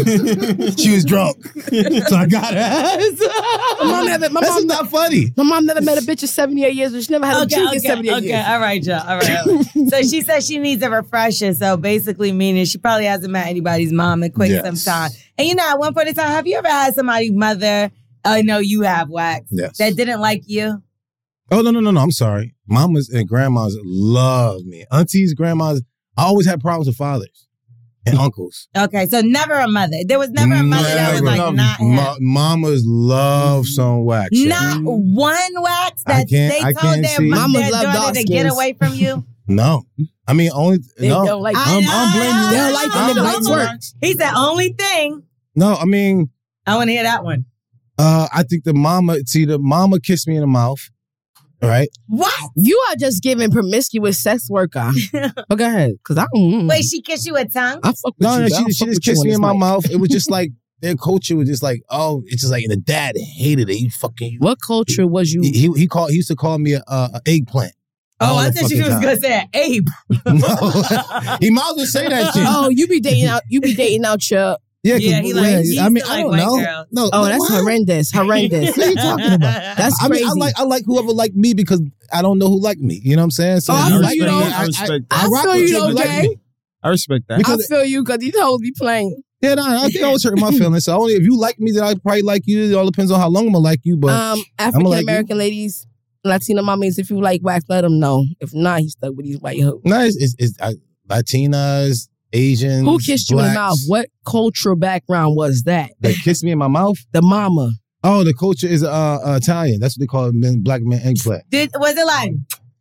it. She was drunk, so I got her ass. My mom never. My That's mom not funny. My mom never met a bitch in seventy-eight years, but she never had a Okay, drink in okay, seventy-eight okay. years. All right, Joe. All right. All right. So she says she needs a refresher. So basically, meaning she probably hasn't met anybody's mom in quite Yes. some time. And you know, at one point in time, have you ever had somebody's mother? I know you have, Wax. Yes. That didn't like you. Oh no no no no! I'm sorry. Mamas and grandmas love me. Aunties, grandmas. I always had problems with fathers and uncles. Okay, so never a mother. There was never a mother that was Never. like not him. Ma- mamas love some wax. yo. Not one Wax I that can't- they I told can't their, see. mom, Mamas their love daughter dark to get skins. away from you. No, I mean only They no. don't like I I'm, know. I'm blaming you. They don't like them I'm- niggas I'm- like twerk. He said only thing. No, I mean, I want to hear that one. uh, I think the mama. See, the mama kissed me in the mouth. Right? What? You are just giving promiscuous sex worker. Oh, go ahead, cause I don't. Wait, she kissed you with tongue? I fuck with No, you. no, but I she, don't she fuck just with you kissed on me this in my mic. mouth. It was just like their culture was just like, oh, it's just like the dad hated it. You fucking. What culture was you? He, he he called. He used to call me a, a eggplant. Oh, All I the thought you was fucking going to say Abe. time. No, he might as well say that shit. Oh, you be dating out. You be dating out your. Yeah, 'cause- Yeah, he like- he I mean, used to I like don't white know. girls. No, Oh, no, that's what? horrendous. Horrendous. What are you talking about? That's I crazy. mean, I like I like whoever liked me because I don't know who liked me. You know what I'm saying? So Oh, I you feel like you me, though. I, I I, respect I, I rock feel with you you. if though, you like Jay. me. I respect that. Because- I feel you because these hoes be playing. Yeah, no, I think I was hurting my feelings. So only if you like me, then I probably like you. It all depends on how long I'm gonna like you. But Um, African like American ladies, Latina mommies, if you like wax, let them know. If not, he's stuck with these white hoes. no, it's, it's, it's uh, Latinas, Asians. Who kissed you in the blacks mouth? What cultural background was that? That kissed me in my mouth. The mama. Oh, the culture is uh, uh, Italian. That's what they call men, black men eggplant. Did, was it like,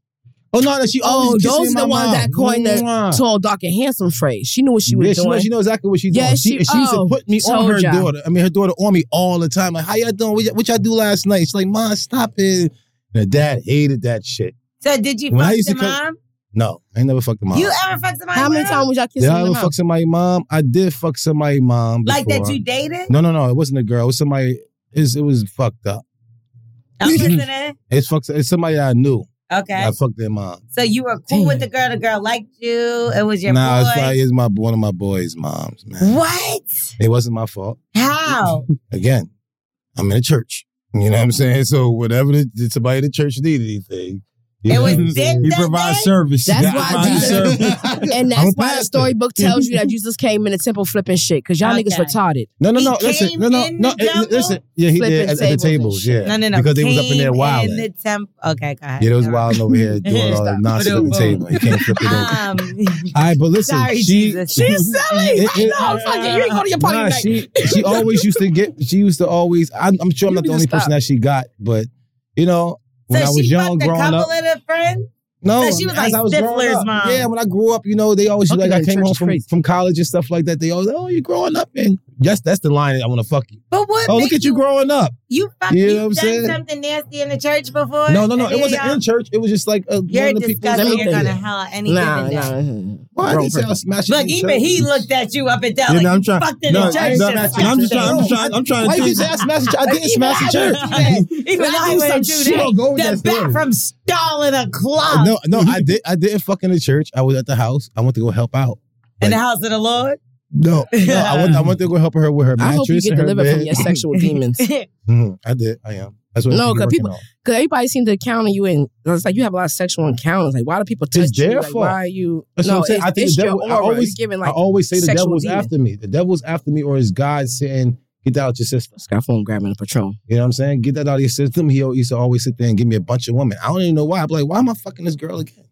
Oh no, no, she Oh, always kissed me those in are the my ones mouth. that coined the Mwah. tall, dark, and handsome phrase. She knew what she was Yeah, she doing. knows, she knows exactly what she's Yeah, doing. she- She, she used oh, to put me on told her ya. daughter. I mean, her daughter on me all the time. Like, how y'all doing? What y'all, what y'all do last night? She's like, Mom, stop it. And her dad hated that shit. so did you When I fuck used the to come- mom? No, I ain't never fucked a mom. You ever fuck somebody's How many mom? times was y'all kissing Did in I the ever mouth? fuck somebody's mom? I did fuck somebody's mom before. Like that you dated? No, no, no. It wasn't a girl. It was somebody. It's, it was fucked up. I'm listening. It's fucked. It's somebody I knew. Okay. I fucked their mom. So you were cool with the girl. The girl liked you. It was your nah, boy. it's probably it's my one of my boys' moms, man. What? It wasn't my fault. How? Again, I'm in a church. You know what I'm saying? So whatever the, somebody in the church needed anything. You It know was what I'm dick saying? He that provides day? service. That's He why provides Jesus- service. And I'm that's a why the pastor. storybook tells you that Jesus came in the temple flipping shit because y'all Okay. niggas retarded. No, no, no. He Listen, came no, no, in no. the eh, jungle? Listen, yeah, he Flipping did at, at the tables and tables, shit. yeah. No, no, no. Because they was up in there Came wilding. in the temp- okay, go ahead. Yeah, they was Go wilding over here doing all that Stop. nonsense at the table. You can't flip it over. Um, All right, but listen, sorry, she, Jesus. She's silly. It- it- no, fuck it. You ain't going to your party Nah, tonight. she she always used to get. She used to always. I'm, I'm sure I'm You not the need to only stop. person that she got, but you know, when so I was she young, fucked a growing couple up. of the friends? No, So she was as like I was growing Stifler's up, mom. Yeah, when I grew up, you know, they always Fucking like I in came church home is from, crazy. from college and stuff like that. They always, oh, you growing up, and yes, that's the line that I want to fuck you. But what Oh, look makes at you growing up. You fucked You know you what I'm done saying? something nasty in the church before? No, no, no. And It then wasn't y'all- in church. It was just like uh, You're one of the people. disgusting. You're Let me gonna think. hell any Nah, given day. nah. Why I Grown didn't say I person. smashed it Look, in even church. he looked at you up and down Yeah, like no, I'm you trying. fucked in No, the church. no, just I'm just fucked trying. I'm in. trying. I'm trying Why to you say I think. smashed the church? I didn't smash the church. Even I I do went some through shit. that. Go with The that back story. from stalling a club No, no, I did. I didn't fuck in the church. I was at the house. I went to go help out. in the Like, house of the Lord. No, no, I went. I went to go help her with her I mattress. hope you get and her delivered bed. from your sexual demons. Mhm, I did. I am. That's what. No, I'm 'cause working people- on. Because everybody seems to counter you in. It's like you have a lot of sexual encounters. Like, why do people touch It's you? their Like, fault. why are you? That's no, what I'm saying. it's, I think it's the your devil. I aura. always, You're giving I like always say the sexual devil's demon. after me. The devil's after me, or is God saying, "Get that out your system." Scott phone grabbing a Patron. You know what I'm saying? Get that out of your system. He used to always sit there and give me a bunch of women. I don't even know why. I'm like, why am I fucking this girl again?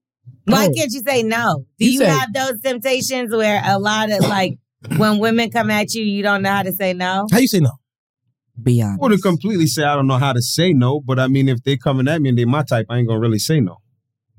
Why Oh. can't you say no? Do You you, said- have those temptations where a lot of like when women come at you, you don't know how to say no? How you say no? Be I honest. wouldn't completely say I don't know how to say no, but I mean, if they coming at me and they my type, I ain't gonna really say no.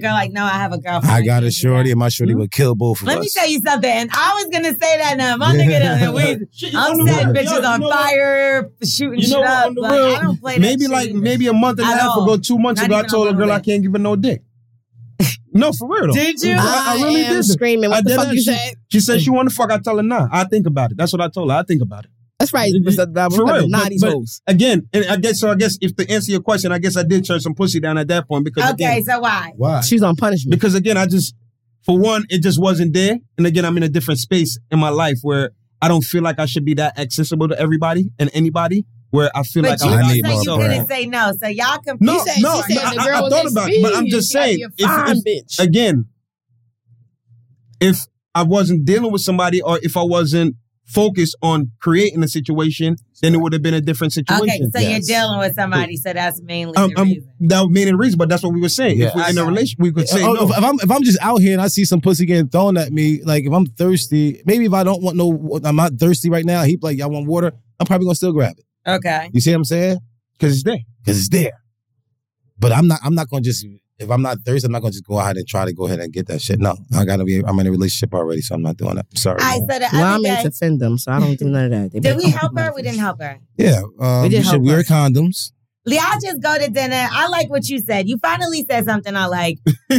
girl like, no, I have a girlfriend. I got a shorty, and my shorty would kill both of Let us. me tell you something, and I was gonna say that now. My nigga, done, we, I'm setting bitches on fire, shooting You know shit what, up. on the Like, real, I don't play that maybe shit like either. maybe a month and a At half all. ago, two months Not ago, I even told a a girl little I bit. can't give her no dick. No, for real though. Did you? I, I really I am did. screaming. What I the did fuck that. you she, said? She said she want to fuck. I tell her nah. I think about it. That's what I told her. I think about it. That's right. For real. nineties But, but hoes. again, and I guess so. I guess if to answer your question, I guess I did turn some pussy down at that point because Okay, again, so why? Why? She's on punishment. because again, I just for one, it just wasn't there, and again, I'm in a different space in my life where I don't feel like I should be that accessible to everybody and anybody. Where I feel But like you I'm I just need said more you bread. couldn't say no, so y'all can. No, He said- no, she said no, the I, girl I was thought about it, but I'm just saying, You're if, fine, if- bitch. again, if I wasn't dealing with somebody or if I wasn't focused on creating a situation, then it would have been a different situation. Okay, so Yes. you're dealing with somebody, so that's mainly Um, the um, reason. that would mean the reason, but that's what we were saying. Yeah. If we're in a Okay. relationship, we could say Oh, no. if, if I'm if I'm just out here and I see some pussy getting thrown at me, like if I'm thirsty, maybe if I don't want no, I'm not thirsty right now. He like, y'all want water? I'm probably gonna still grab it. Okay. You see what I'm saying? Because it's there. Because it's there. But I'm not. I'm not gonna just. If I'm not thirsty, I'm not gonna just go ahead and try to go ahead and get that shit. No, I gotta be. I'm in a relationship already, so I'm not doing that. I'm sorry. All right, man. so the Well, other I'm day, to offend them, so I don't do none of that. They did better we come help with her? my Or we didn't help her. yeah, um, We did you help should wear her. condoms. Y'all just go to dinner. I like what you said. You finally said something I like.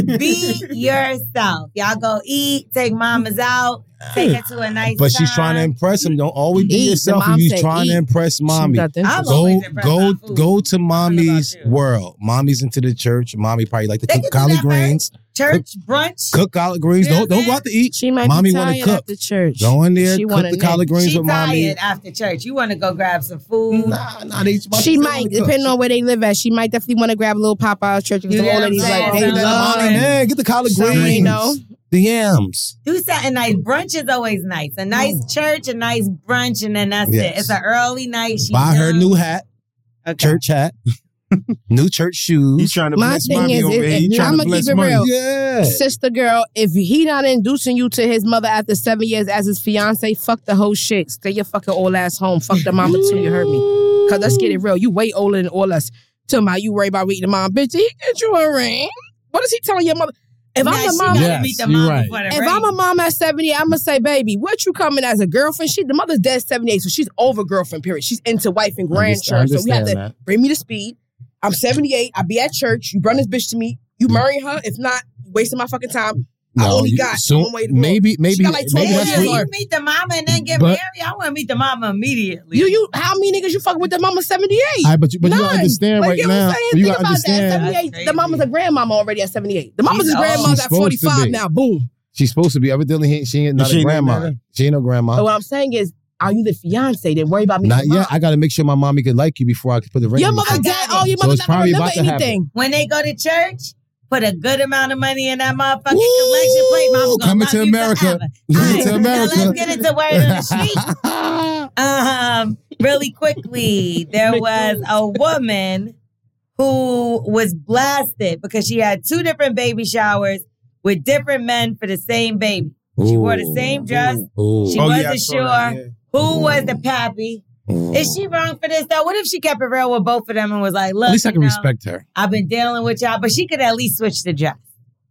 Be yourself. Y'all go eat, take mamas out, take her to a nice But she's trying to time. impress him. Don't always be Eat. The yourself. mom If you're said trying to eat. impress mommy. She got them I'm shits. Go, always impressed go, by food. go to mommy's about you. world. Mommy's into the church. Mommy probably like to They cook can do collard that, right? greens. Church, brunch. Cook collard greens. You know Don't don't what go I'm out to eat. She might Mommy be wanna tired cook. after church. Go in there, She cook wanna the nap. collard greens She with mommy. tired after church. You want to go grab some food. Nah, nah, they, She might, depending on where they live at, she might definitely want to grab a little Popeye's church because You the know old what I'm ladies like saying? they Something love like Man, get the collard Some greens. Reno. The yams. Do something nice. Brunch is always nice. A nice church, a nice brunch, and then that's Mm. Yes. it. It's an early night. She Buy her young. new hat, Okay. church hat, new church He's shoes. trying to My bless thing mommy is, over is- here. He's is- trying I'ma to bless keep it money. real. Yeah. Sister girl, if he not inducing you to his mother after seven years as his fiance, fuck the whole shit. Stay your fucking old ass home. Fuck the mama too, you heard me. Cause let's get it real. You way older than all us. Talking about you worry about reading the mom. Bitch, he get you a ring. What is he telling your mother? If Now I'm the she mom, gotta Yes, meet the you're mom right. before the if ring. I'm a mom at seventy, I'm gonna say, baby, what you coming as a girlfriend? She the mother's dead seventy-eight, so she's over girlfriend, period. She's into wife and grandchildren. So we have to that. bring me to speed. I'm seventy-eight. I be at church. You bring this bitch to me. You marry her. If not, you wasting my fucking time. I only you- got so one way to go. maybe, maybe, She got like maybe twelve that's years what- on her. you meet the mama and then get But- married. I want to meet the mama immediately. You, you, how many niggas you fucking with the mama seventy-eight? All right, but you, but you gotta None. understand Like, right you know what now. I'm saying? You Think gotta about understand. that. That's seventy-eight. crazy. The mama's a grandmama already at seventy-eight. The mama's She's a old. grandmother She's at supposed to forty-five be. now. Boom. She's supposed to be. Evidently, she ain't not She a ain't no grandma. nana? She ain't no grandma. But what I'm saying is, are you the fiance? Then worry about me. Not yet. I gotta make sure my mommy can like you before I can put the ring. Your on mother you. dead. Oh, your So mother's it's not gonna probably remember about to happen. anything. when they go to church, put a good amount of money in that motherfucking Ooh, collection plate. Mama gonna coming love to you America. forever. Coming All right, to America. Now let's get into word on the street. Um, really quickly, there was a woman who was blasted because she had two different baby showers with different men for the same baby. She wore the same dress. Ooh. She Oh, wasn't yeah, I saw sure that, yeah. who was the pappy. Ooh. Is she wrong for this though? What if she kept it real with both of them and was like, "Look, At least I you can know, respect her. I've been dealing with y'all," but she could at least switch the dress,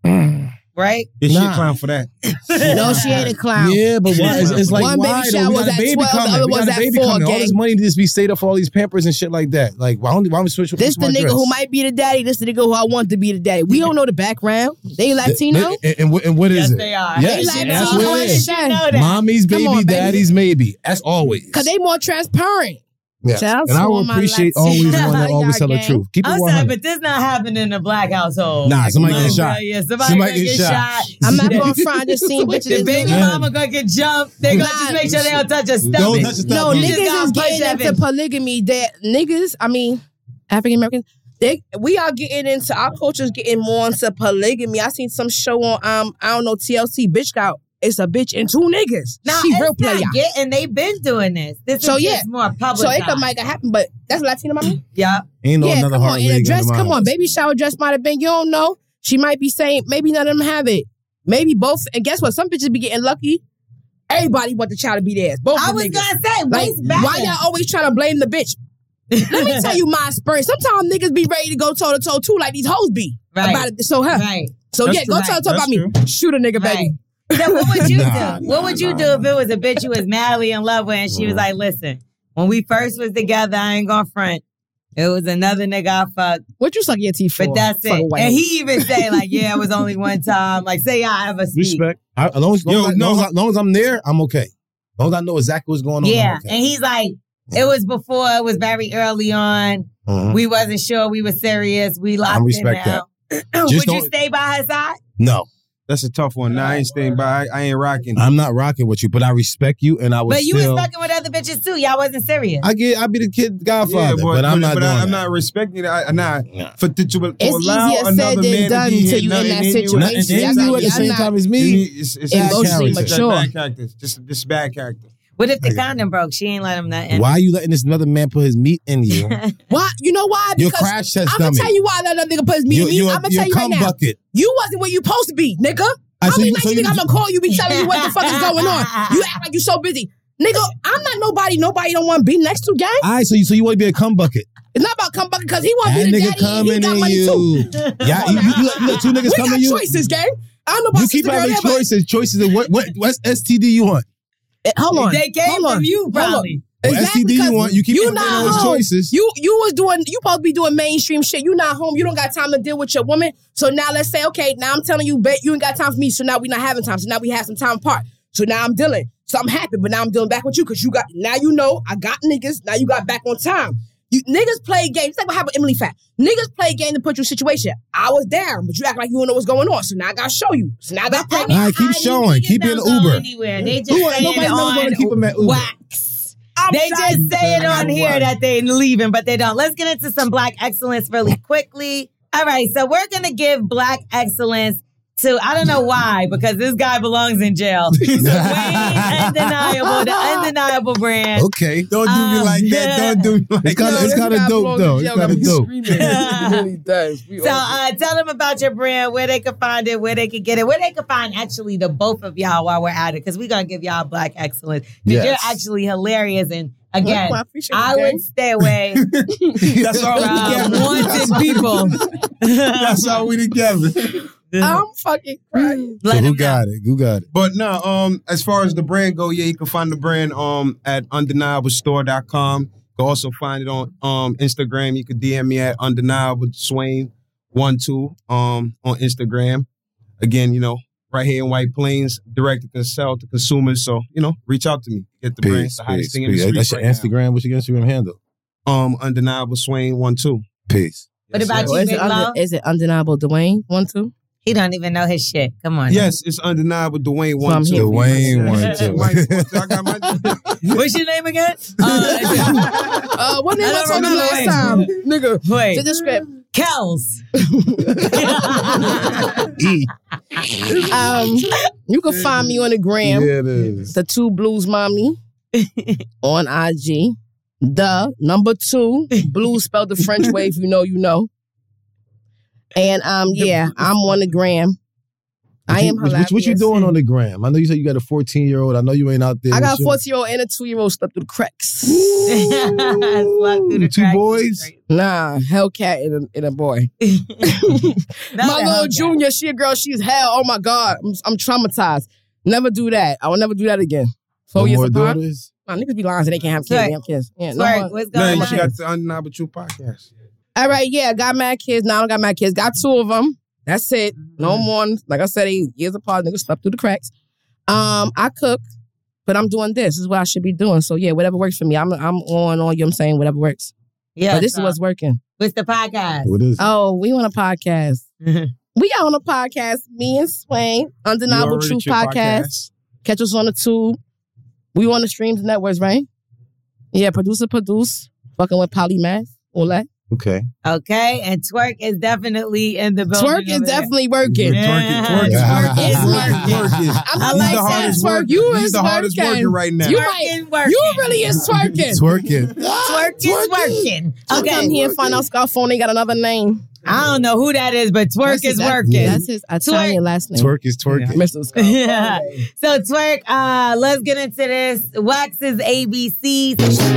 right? Is she Nah. a clown for that? No, she ain't a clown. Yeah, but why? It's, it's like One baby why? though? shower We was got a at baby twelve, the coming. other We got was a at baby four, coming. All gang. this money to just be saved up for all these Pampers and shit like that. Like, why don't why don't we switch? This the my nigga dress? who might be the daddy. This the nigga who I want to be the daddy. We don't know the background. They Latino. And, and, what- and what is Yes, it? they are. Yes, They like that's me. what Go it ahead, is. shine. You know that. Mommy's Come baby, on, baby. daddy's maybe. As always. Cause they more transparent. Yeah. Child, And I so will my appreciate Latino always one that always tell the gang. truth. Keep it I'm one sorry, hundred. but this not happening in a black household. Nah, somebody Like, get shot. Yeah, somebody, Somebody gonna get get shot. shot. I'm not gonna front. I just seen bitches. The baby Yeah. mama gonna get jumped. They gonna Nah. just make sure they don't touch her stomach. Don't touch the No, stomach. You just niggas gotta is punch getting that into bitch. polygamy. That niggas, I mean, African Americans, they we are getting into our culture's getting more into polygamy. I seen some show on um I don't know T L C. Bitch got it's a bitch and two niggas. Now, she it's real player. not getting. They've been doing this. This So, is yeah. just more public. So it could might happen, but that's Latino mommy. Yeah. Ain't no Yeah, another come heart on. In a leg dress, under my come on. house. Baby shower dress might have been. You don't know. She might be saying maybe none of them have it. Maybe both. And guess what? Some bitches be getting lucky. Everybody want the child to be theirs. Both I the was niggas. gonna say, Like, waist back. why y'all always trying to blame the bitch? Let me tell you my experience. Sometimes niggas be ready to go toe to toe too, like these hoes be. Right. About it. So huh. Right. So That's yeah, true. go toe to toe That's about me. true. Shoot a nigga, Right. baby. So what would you Nah, do? What would you nah, do if it was a bitch you was madly in love with and she was like, listen, when we first was together, I ain't gonna front. It was another nigga I fucked, What you suck your teeth for? but that's Fuck a it. white And hoe. he even say like, yeah, it was only one time. Like, say I ever speak. Respect. I, as long as, Yo, long as, no. long as, long as I'm there, I'm okay. Long as I know exactly what's going on. Yeah, okay. and he's like, it was before, it was very early on. Mhm. We wasn't sure we were serious. We locked I respect in now. Just Would you don't- stay by her side? No, That's a tough one. Nah, I ain't staying by. I, I ain't rocking. I'm not rocking with you, but I respect you, and I was But you still. was fucking with other bitches too. Y'all wasn't serious. I get. I be the kid godfather, Yeah, but, I'm not but doing I, that. I'm not respecting it. I, nah, for to, to, to It's allow easier said another than man done to be till hit you in nothing that you. situation. Not- and Yeah, you I'm at the not- same I'm time not- as me. It's, it's, Emotionally it's, it's mature. bad characters. Just, just bad character. What if the condom broke? She ain't let him nothing. Why are you letting this another man put his meat in you? Why? You know why? Your Because crash test I'm gonna dummy. tell you why that other nigga put me You- in me. you're- I'm gonna you're tell you right cum now. bucket. You wasn't where you supposed to be, nigga. I How so many you- nights so you you- think I'm gonna call you, be telling you what the fuck is going on? You act like you so busy. Nigga, I'm not nobody nobody don't want to be next to, gang. All right, so you so you want to be a cum bucket? It's not about come back because he want to That be the nigga daddy and he coming got in money you. too. Yeah, you, you, you, let, you let two niggas We come got in you. choices, gang. I don't know about You sister keep girl, having yeah, but- choices. Choices of what what what S T D you want? Eh, Hold on. They came Hold on. from you, Hold on. probably. What S T D you because want? You keep you having not those home. choices. You you was doing you supposed to be doing mainstream shit. You not home. You don't got time to deal with your woman. So now let's say, okay, now I'm telling you, bet you ain't got time for me. So now we not having time. So now we have some time apart. So now I'm dealing. So I'm happy, but now I'm dealing back with you because you got now you know I got niggas. Now you got back on time. You niggas play games. It's like what happened with Emily Fat. Niggas play game to put you in a situation. I was down, but you act like you don't know what's going on. So now I gotta show you. So now I got pregnant. All right, keep showing. Keep it in Don't the go Uber. anywhere. They just Who ain't- say nobody's it never on gonna keep them at Uber. wax. I'm They sorry. just say it on I'm here sorry. that they leaving, but they don't. Let's get into some Black excellence really quickly. All right, so we're gonna give Black excellence to, I don't know why, because this guy belongs in jail. So Wayne Undeniable, the Undeniable brand. Okay, Don't do me Um, like that. Don't do me like it's kind of that. it's kind of dope though. It's kind of dope. It really does. We So all- uh, tell them about your brand, where they can find it, where they can get it, where they can find actually the both of y'all while we're at it, because we're going to give y'all Black excellence. Because Yes. you're actually hilarious. And again, Well, I appreciate I it, gang. would stay away That's all we from together. wanted people. That's all we together. I'm fucking crying. So Let who them know. got it? Who got it? But no, um, as far as the brand go, yeah, you can find the brand um at undeniable store dot com. You can also find it on um Instagram. You can D M me at undeniable swain one two um on Instagram. Again, you know, right here in White Plains, direct to sell to consumers. So, you know, reach out to me. Get the brand. It's Peace, the hottest peace, thing in the peace. street That's your right Instagram. What's your Instagram handle? now. Um, undeniable swain one two. Peace. What about Oh, you, is, Big it Low? unde- is it undeniable Dwayne? One, two? He don't even know his shit. Come on. Yes, it's undeniable Dwayne So one I'm two. here. Dwayne one two. I got my What's your name again? Uh, Uh, what name I I don't told you remember last Wayne. time? Nigga. wait. To the script. Kels. E. Um, you can find me on the gram. Yeah, it is. The Two Blues Mommy on I G. The number two, blues spelled the French way. If you know, you know. And um, yeah, I'm on the gram. I am What, what, hilarious. what you doing on the gram? I know you said you got a fourteen year old. I know you ain't out there. I got a with your- fourteen year old and a two year old slept through the cracks. Slept through the Two cracks. boys? Nah, Hellcat and a, and a boy. Not My a little Hellcat. junior, she a girl, she's hell. Oh my God, I'm, I'm traumatized. Never do that. I will never do that again. Four No years more apart. daughters? My niggas be lying so they can't have kids. Twerk. They have kids. Yeah, no Twerk, more. what's No, going you on? got the Undeniable Truth podcast. All right, yeah, got mad kids. Now I don't got mad kids. Got two of them. That's it. No more. Like I said, they years apart. Niggas slept through the cracks. Um, I cook, but I'm doing this. This is what I should be doing. So yeah, whatever works for me. I'm I'm on on. You know what I'm saying? Whatever works. Yeah, But this so is what's working. what's the podcast? What is it? Oh, we on a podcast. We out on a podcast. Me and Swain, You Undeniable already Truth your podcast. Catch us on the tube. We on the streams and networks, right? Yeah, producer produce. Fucking with Polymath. All that. Okay. Okay, and Twerk is definitely in the building. Twerk is over there. definitely working. Yeah. Twerk, twerk, Yeah. twerk, It's twerk, twerk is. I'm I He's like the that. hardest Twerk, worker. you He's is the hardest working. worker right now. You Twerking, might, working. you really is twerking. Twerking. Twerk is working. Okay, Okay, I'm here and find out Scott Phone ain't got another name. I don't know who that is, but Twerk That's is his- that- working. That's his Italian last name. Twerk is twerking. Mister Scott. Yeah. So Twerk, uh, let's get into this. Wax's A B Cs.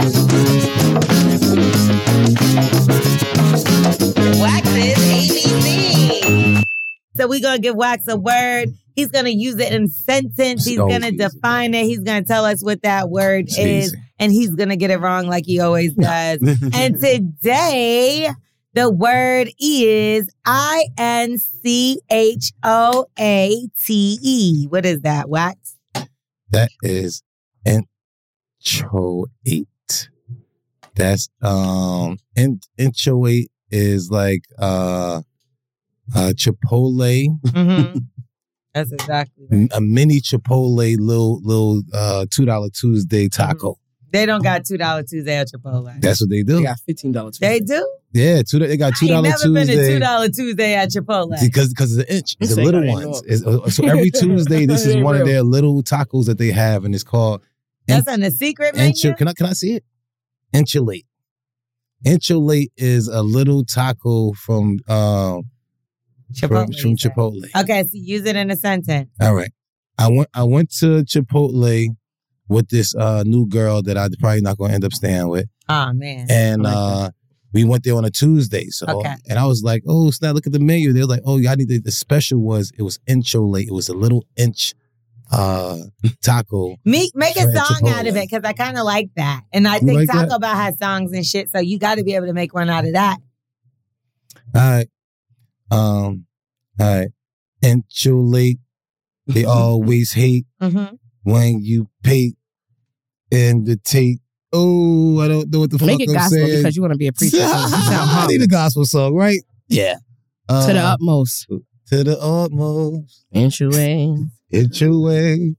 Wax's A B C. So we're gonna give Wax a word. He's gonna use it in sentence. He's So gonna easy. define it. He's gonna tell us what that word It's is, easy. and he's gonna get it wrong like he always does. And today, the word is I N C H O A T E. What is that, Wax? That is Inchoate. That's um in inchoate is like uh uh Chipotle. Mm-hmm. That's exactly right. A mini Chipotle little little uh two dollar Tuesday taco. Mm-hmm. They don't got two dollar Tuesday at Chipotle. That's what they do. They got fifteen dollars. They do? Yeah, two, they got two dollar I ain't never Tuesday. been to two dollar Tuesday at Chipotle. Because because it's an inch. It's the Say little that, ones. It's, uh, so every Tuesday, this is Ain't one of real. their little tacos that they have, and it's called That's on the secret menu? Encho. Can I can I see it? Enchilate. Enchilate is a little taco from uh, Chipotle. from, from you said. Chipotle. Okay, so use it in a sentence. All right. I went I went to Chipotle with this uh, new girl that I'm probably not going to end up staying with. Oh, man. And I like uh, we went there on a Tuesday. So, Okay. and I was like, oh, snap, look at the menu. They were like, oh, y'all need the, the special was, it was Encholate. It was a little inch uh, taco. Me, make a Right, song Chipotle. out of it because I kind of like that. And I You think like Taco that? Bell has songs and shit, so you got to be able to make one out of that. All right. Um, all right. Encholate. They always hate Mm-hmm. when you pay and the tape. Oh, I don't know what the fuck Make it I'm gospel saying. because you want to be a preacher. So you sound I humble. need a gospel song, right? Yeah. Uh, To the utmost. To the utmost. Ain't you way? It's your way.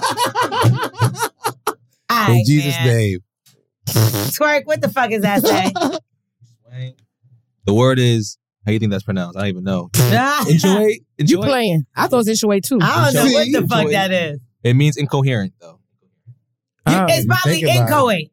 All In right, Jesus' man. name. Twerk, what the fuck is that say? The word is, how do you think that's pronounced? I don't even know. I Enjoy. You Enjoy. playing. I thought it was Ain't you way too. don't know what the Enjoy. fuck that is. It means incoherent, though. Oh, It's probably think about inchoate.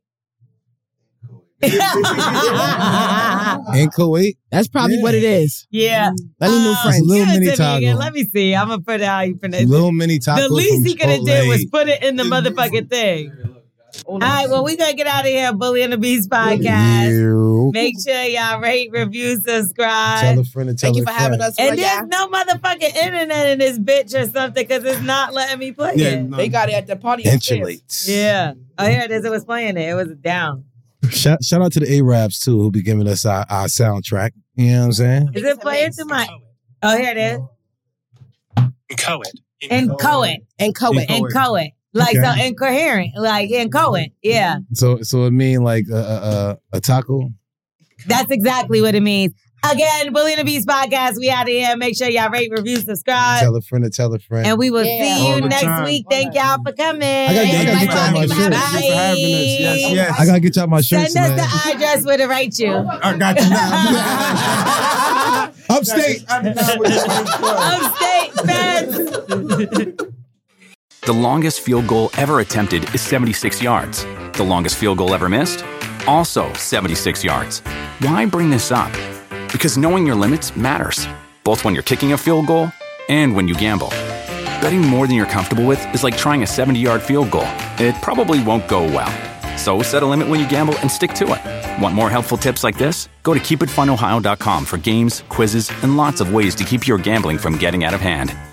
In Kuwait. That's probably Yeah. what it is. Yeah. Let me know Uh, friends. Little give it mini to me taco. again. Let me see. I'm going to put it how you pronounce it. Little mini taco. The least from he could have did was Chipotle. put it in the motherfucking thing. All right, well, we going to get out of here. Bully and the Beast podcast. Yeah. Make sure y'all rate, review, subscribe. Tell a friend and tell Thank you a for friend. having us. And yeah. there's no motherfucking internet in this bitch or something because it's not letting me play Yeah, it. no. They got it at the party. upstairs. Enchilate. Yeah. Oh, here it is. It was playing it. It was down. Shout, shout out to the Arabs too, who be giving us our, our soundtrack. You know what I'm saying? Is it playing through my... Oh, here it is. Inchoate. Inchoate. And Cohen. Inchoate. Inchoate. Like, Okay. so incoherent. Like, inchoate. Yeah. So, so it mean like a, a, a, a taco. That's exactly what it means. Again, Bully and the Beast podcast. We out of here. Make sure y'all rate, review, subscribe. Tell a friend to tell a friend. And we will Yeah. see you All the next time. week. Thank y'all for coming. I gotta- I gotta get y'all my shirt. Bye. Thank you for having us. Yes, yes. I gotta get y'all my shirts, Send us man. the address where to write you. I got you now. Upstate. Upstate, fans. The longest field goal ever attempted is seventy-six yards. The longest field goal ever missed? Also seventy-six yards. Why bring this up? Because knowing your limits matters, both when you're kicking a field goal and when you gamble. Betting more than you're comfortable with is like trying a seventy-yard field goal. It probably won't go well. So set a limit when you gamble and stick to it. Want more helpful tips like this? Go to keep it fun ohio dot com for games, quizzes, and lots of ways to keep your gambling from getting out of hand.